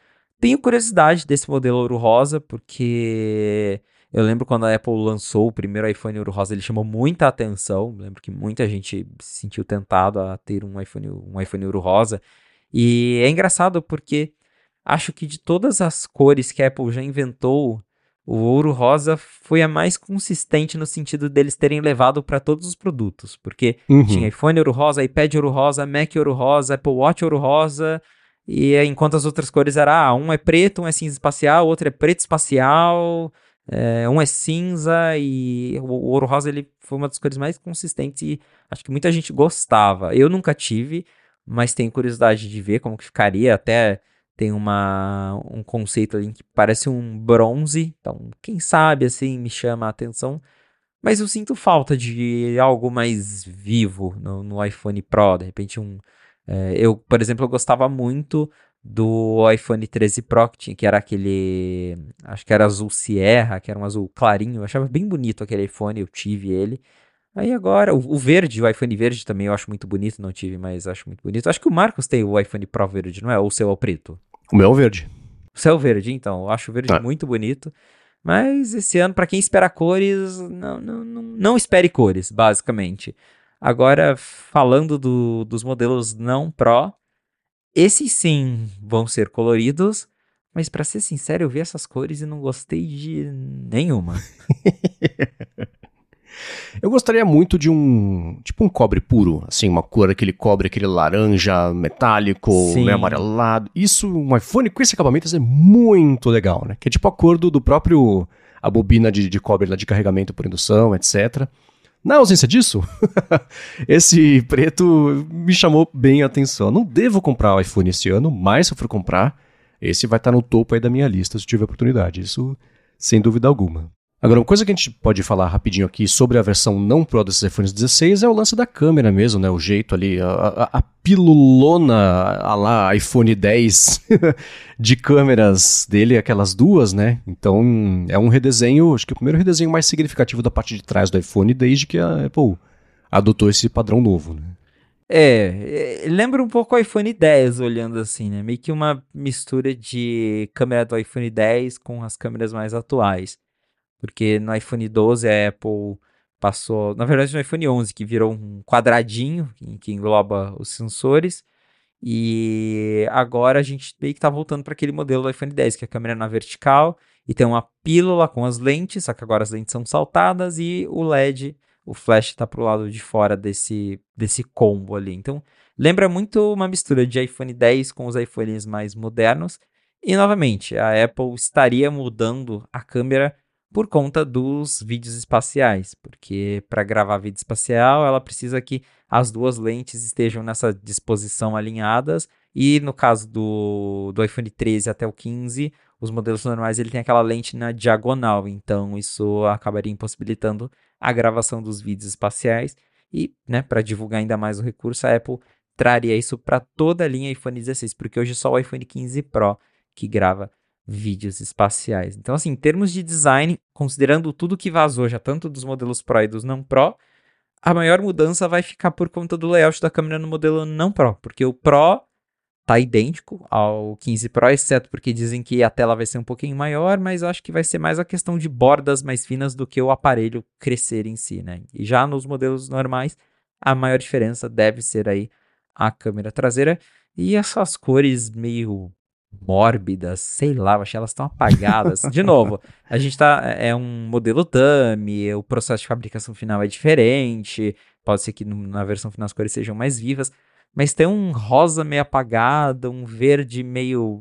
tenho curiosidade desse modelo ouro rosa, porque eu lembro quando a Apple lançou o primeiro iPhone ouro rosa, ele chamou muita atenção. Lembro que muita gente se sentiu tentado a ter um iPhone ouro rosa. E é engraçado porque acho que de todas as cores que a Apple já inventou, o ouro rosa foi a mais consistente no sentido deles terem levado para todos os produtos. Porque tinha iPhone ouro rosa, iPad ouro rosa, Mac ouro rosa, Apple Watch ouro rosa. E enquanto as outras cores eram, um é preto, um é cinza espacial, outro é preto espacial, um é cinza. E o ouro rosa ele foi uma das cores mais consistentes e acho que muita gente gostava. Eu nunca tive, mas tenho curiosidade de ver como que ficaria. Até tem um conceito ali que parece um bronze, então quem sabe assim me chama a atenção. Mas eu sinto falta de algo mais vivo no iPhone Pro, de repente eu, por exemplo, eu gostava muito do iPhone 13 Pro, que era aquele, acho que era azul Sierra, que era um azul clarinho, eu achava bem bonito aquele iPhone, eu tive ele. Aí agora, o verde, o iPhone verde também eu acho muito bonito, não tive, mas acho muito bonito. Acho que o Marcos tem o iPhone Pro verde, não é? Ou o seu é o preto? O meu é o verde. O seu é o verde, então, eu acho o verde muito bonito. Mas esse ano, pra quem espera cores, não espere cores, basicamente. Agora, falando dos modelos não Pro, esses sim vão ser coloridos, mas pra ser sincero, eu vi essas cores e não gostei de nenhuma. Eu gostaria muito de tipo um cobre puro, assim, uma cor, aquele cobre, aquele laranja metálico, meio amarelado. Isso, um iPhone com esse acabamento ia ser muito legal, né? Que é tipo a cor do próprio, a bobina de cobre lá de carregamento por indução, etc. Na ausência disso, esse preto me chamou bem a atenção. Não devo comprar o iPhone esse ano, mas se eu for comprar, esse vai estar no topo aí da minha lista se tiver oportunidade. Isso, sem dúvida alguma. Agora, uma coisa que a gente pode falar rapidinho aqui sobre a versão não Pro desses iPhones 16 é o lance da câmera mesmo, né? O jeito ali, a pilulona a lá iPhone 10 de câmeras dele, aquelas duas, né? Então, é um redesenho, acho que é o primeiro redesenho mais significativo da parte de trás do iPhone desde que a Apple adotou esse padrão novo, né? Lembra um pouco o iPhone 10 olhando assim, né? Meio que uma mistura de câmera do iPhone 10 com as câmeras mais atuais. Porque no iPhone 12 a Apple passou, na verdade no iPhone 11, que virou um quadradinho que engloba os sensores, e agora a gente meio que tá voltando para aquele modelo do iPhone 10, que é a câmera na vertical, e tem uma pílula com as lentes, só que agora as lentes são saltadas, e o LED, o flash está pro lado de fora desse combo ali. Então, lembra muito uma mistura de iPhone 10 com os iPhones mais modernos, e novamente, a Apple estaria mudando a câmera por conta dos vídeos espaciais, porque para gravar vídeo espacial ela precisa que as duas lentes estejam nessa disposição alinhadas, e no caso do iPhone 13 até o 15, os modelos normais ele tem aquela lente na diagonal, então isso acabaria impossibilitando a gravação dos vídeos espaciais, e né, para divulgar ainda mais o recurso, a Apple traria isso para toda a linha iPhone 16, porque hoje é só o iPhone 15 Pro que grava vídeos espaciais. Então, assim, em termos de design, considerando tudo que vazou já, tanto dos modelos Pro e dos não Pro, a maior mudança vai ficar por conta do layout da câmera no modelo não Pro, porque o Pro tá idêntico ao 15 Pro, exceto porque dizem que a tela vai ser um pouquinho maior, mas eu acho que vai ser mais a questão de bordas mais finas do que o aparelho crescer em si, né? E já nos modelos normais, a maior diferença deve ser aí a câmera traseira e essas cores meio mórbidas, sei lá, eu achei elas tão apagadas. De novo, a gente é um modelo dummy, o processo de fabricação final é diferente, pode ser que na versão final as cores sejam mais vivas, mas tem um rosa meio apagado, um verde meio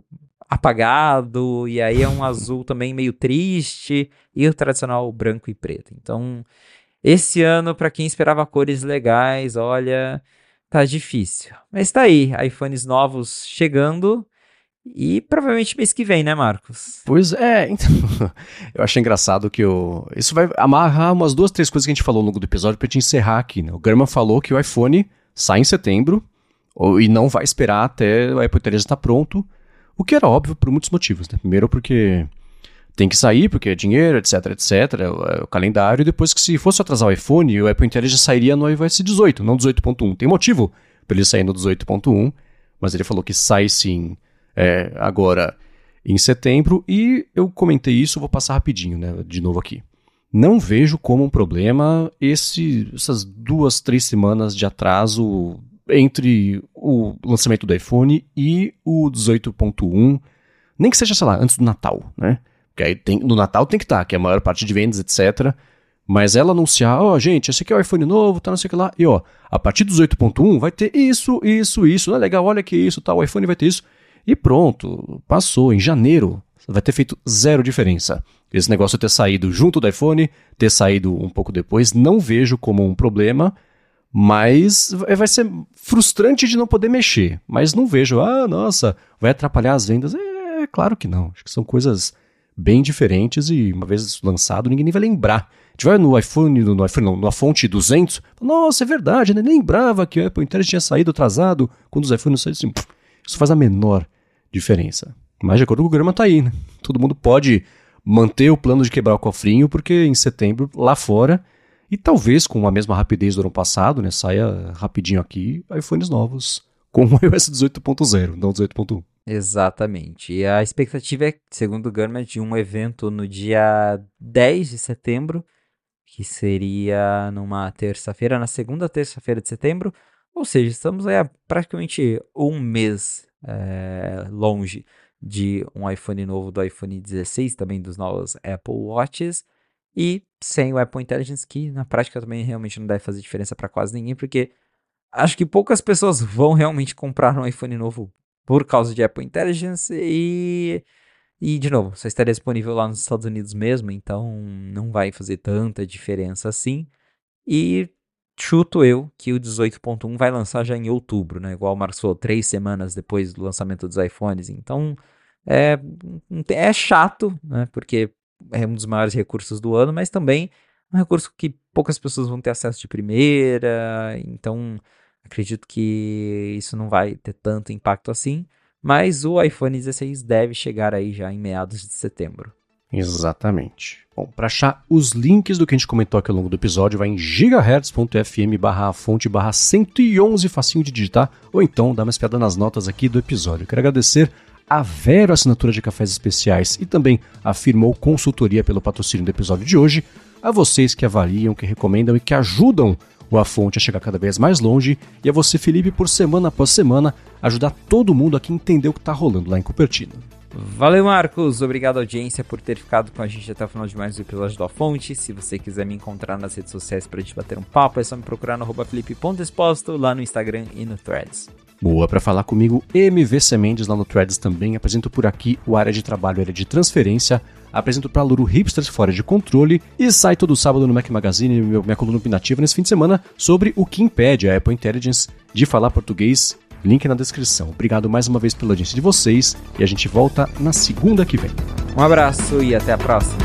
apagado, e aí é um azul também meio triste, e o tradicional branco e preto. Então, esse ano, para quem esperava cores legais, olha, tá difícil. Mas tá aí, iPhones novos chegando, e provavelmente mês que vem, né, Marcos? Pois é, então, eu achei engraçado que isso vai amarrar umas 2, 3 coisas que a gente falou ao longo do episódio pra gente encerrar aqui, né? O Gurman falou que o iPhone sai em setembro e não vai esperar até o Apple Intelligence estar pronto, o que era óbvio por muitos motivos, né? Primeiro porque tem que sair, porque é dinheiro, etc, etc, o calendário, e depois que se fosse atrasar o iPhone, o Apple Intelligence sairia no iOS 18, não 18.1. Tem motivo pra ele sair no 18.1, mas ele falou que sai sim. Agora, em setembro, e eu comentei isso, vou passar rapidinho, né, de novo aqui. Não vejo como um problema essas 2-3 semanas de atraso entre o lançamento do iPhone e o 18.1, nem que seja, sei lá, antes do Natal, né? Porque aí no Natal tem que estar, que é a maior parte de vendas, etc. Mas ela anunciar, gente, esse aqui é o iPhone novo, tá, não sei o que lá, e a partir do 18.1 vai ter isso, não é legal, olha que isso, tá, o iPhone vai ter isso, e pronto, passou, em janeiro, vai ter feito zero diferença. Esse negócio ter saído junto do iPhone, ter saído um pouco depois, não vejo como um problema, mas vai ser frustrante de não poder mexer, mas não vejo, nossa, vai atrapalhar as vendas, claro que não, acho que são coisas bem diferentes e uma vez lançado ninguém nem vai lembrar. A gente vai no iPhone, na fonte 200, nossa, é verdade, né? Nem lembrava que o Apple Intelligence tinha saído atrasado quando os iPhones saíram assim. Isso faz a menor diferença. Mas de acordo com o programa tá aí, né? Todo mundo pode manter o plano de quebrar o cofrinho, porque em setembro, lá fora, e talvez com a mesma rapidez do ano passado, né? Saia rapidinho aqui, iPhones novos com o iOS 18.0, não 18.1. Exatamente. E a expectativa é, segundo o Gurman, de um evento no dia 10 de setembro, que seria numa terça-feira, na segunda terça-feira de setembro, ou seja, estamos aí há praticamente um mês longe de um iPhone novo, do iPhone 16, também dos novos Apple Watches, e sem o Apple Intelligence, que na prática também realmente não deve fazer diferença para quase ninguém, porque acho que poucas pessoas vão realmente comprar um iPhone novo por causa de Apple Intelligence e de novo, só estaria disponível lá nos Estados Unidos mesmo, então não vai fazer tanta diferença assim. E chuto eu que o 18.1 vai lançar já em outubro, né? Igual o Marcos falou, 3 semanas depois do lançamento dos iPhones. Então é chato, né? Porque é um dos maiores recursos do ano, mas também é um recurso que poucas pessoas vão ter acesso de primeira, então acredito que isso não vai ter tanto impacto assim, mas o iPhone 16 deve chegar aí já em meados de setembro. Exatamente. Bom, para achar os links do que a gente comentou aqui ao longo do episódio, vai em gigahertz.fm/fonte/111, facinho de digitar, ou então dá uma espiada nas notas aqui do episódio. Quero agradecer a Vero Assinatura de Cafés Especiais e também a Firmou Consultoria pelo patrocínio do episódio de hoje, a vocês que avaliam, que recomendam e que ajudam o A Fonte a chegar cada vez mais longe, e a você, Felipe, por semana após semana, ajudar todo mundo aqui a entender o que está rolando lá em Cupertino. Valeu, Marcos! Obrigado, audiência, por ter ficado com a gente até o final de mais um episódio do A Fonte. Se você quiser me encontrar nas redes sociais pra gente bater um papo, é só me procurar no @felipe.exposto, lá no Instagram e no Threads. Boa, para falar comigo, MVC Mendes lá no Threads também. Apresento por aqui o Área de Trabalho, Área de Transferência. Apresento para Luru Hipsters Fora de Controle. E sai todo sábado no Mac Magazine, minha coluna opinativa nesse fim de semana, sobre o que impede a Apple Intelligence de falar português. Link na descrição. Obrigado mais uma vez pela audiência de vocês e a gente volta na segunda que vem. Um abraço e até a próxima.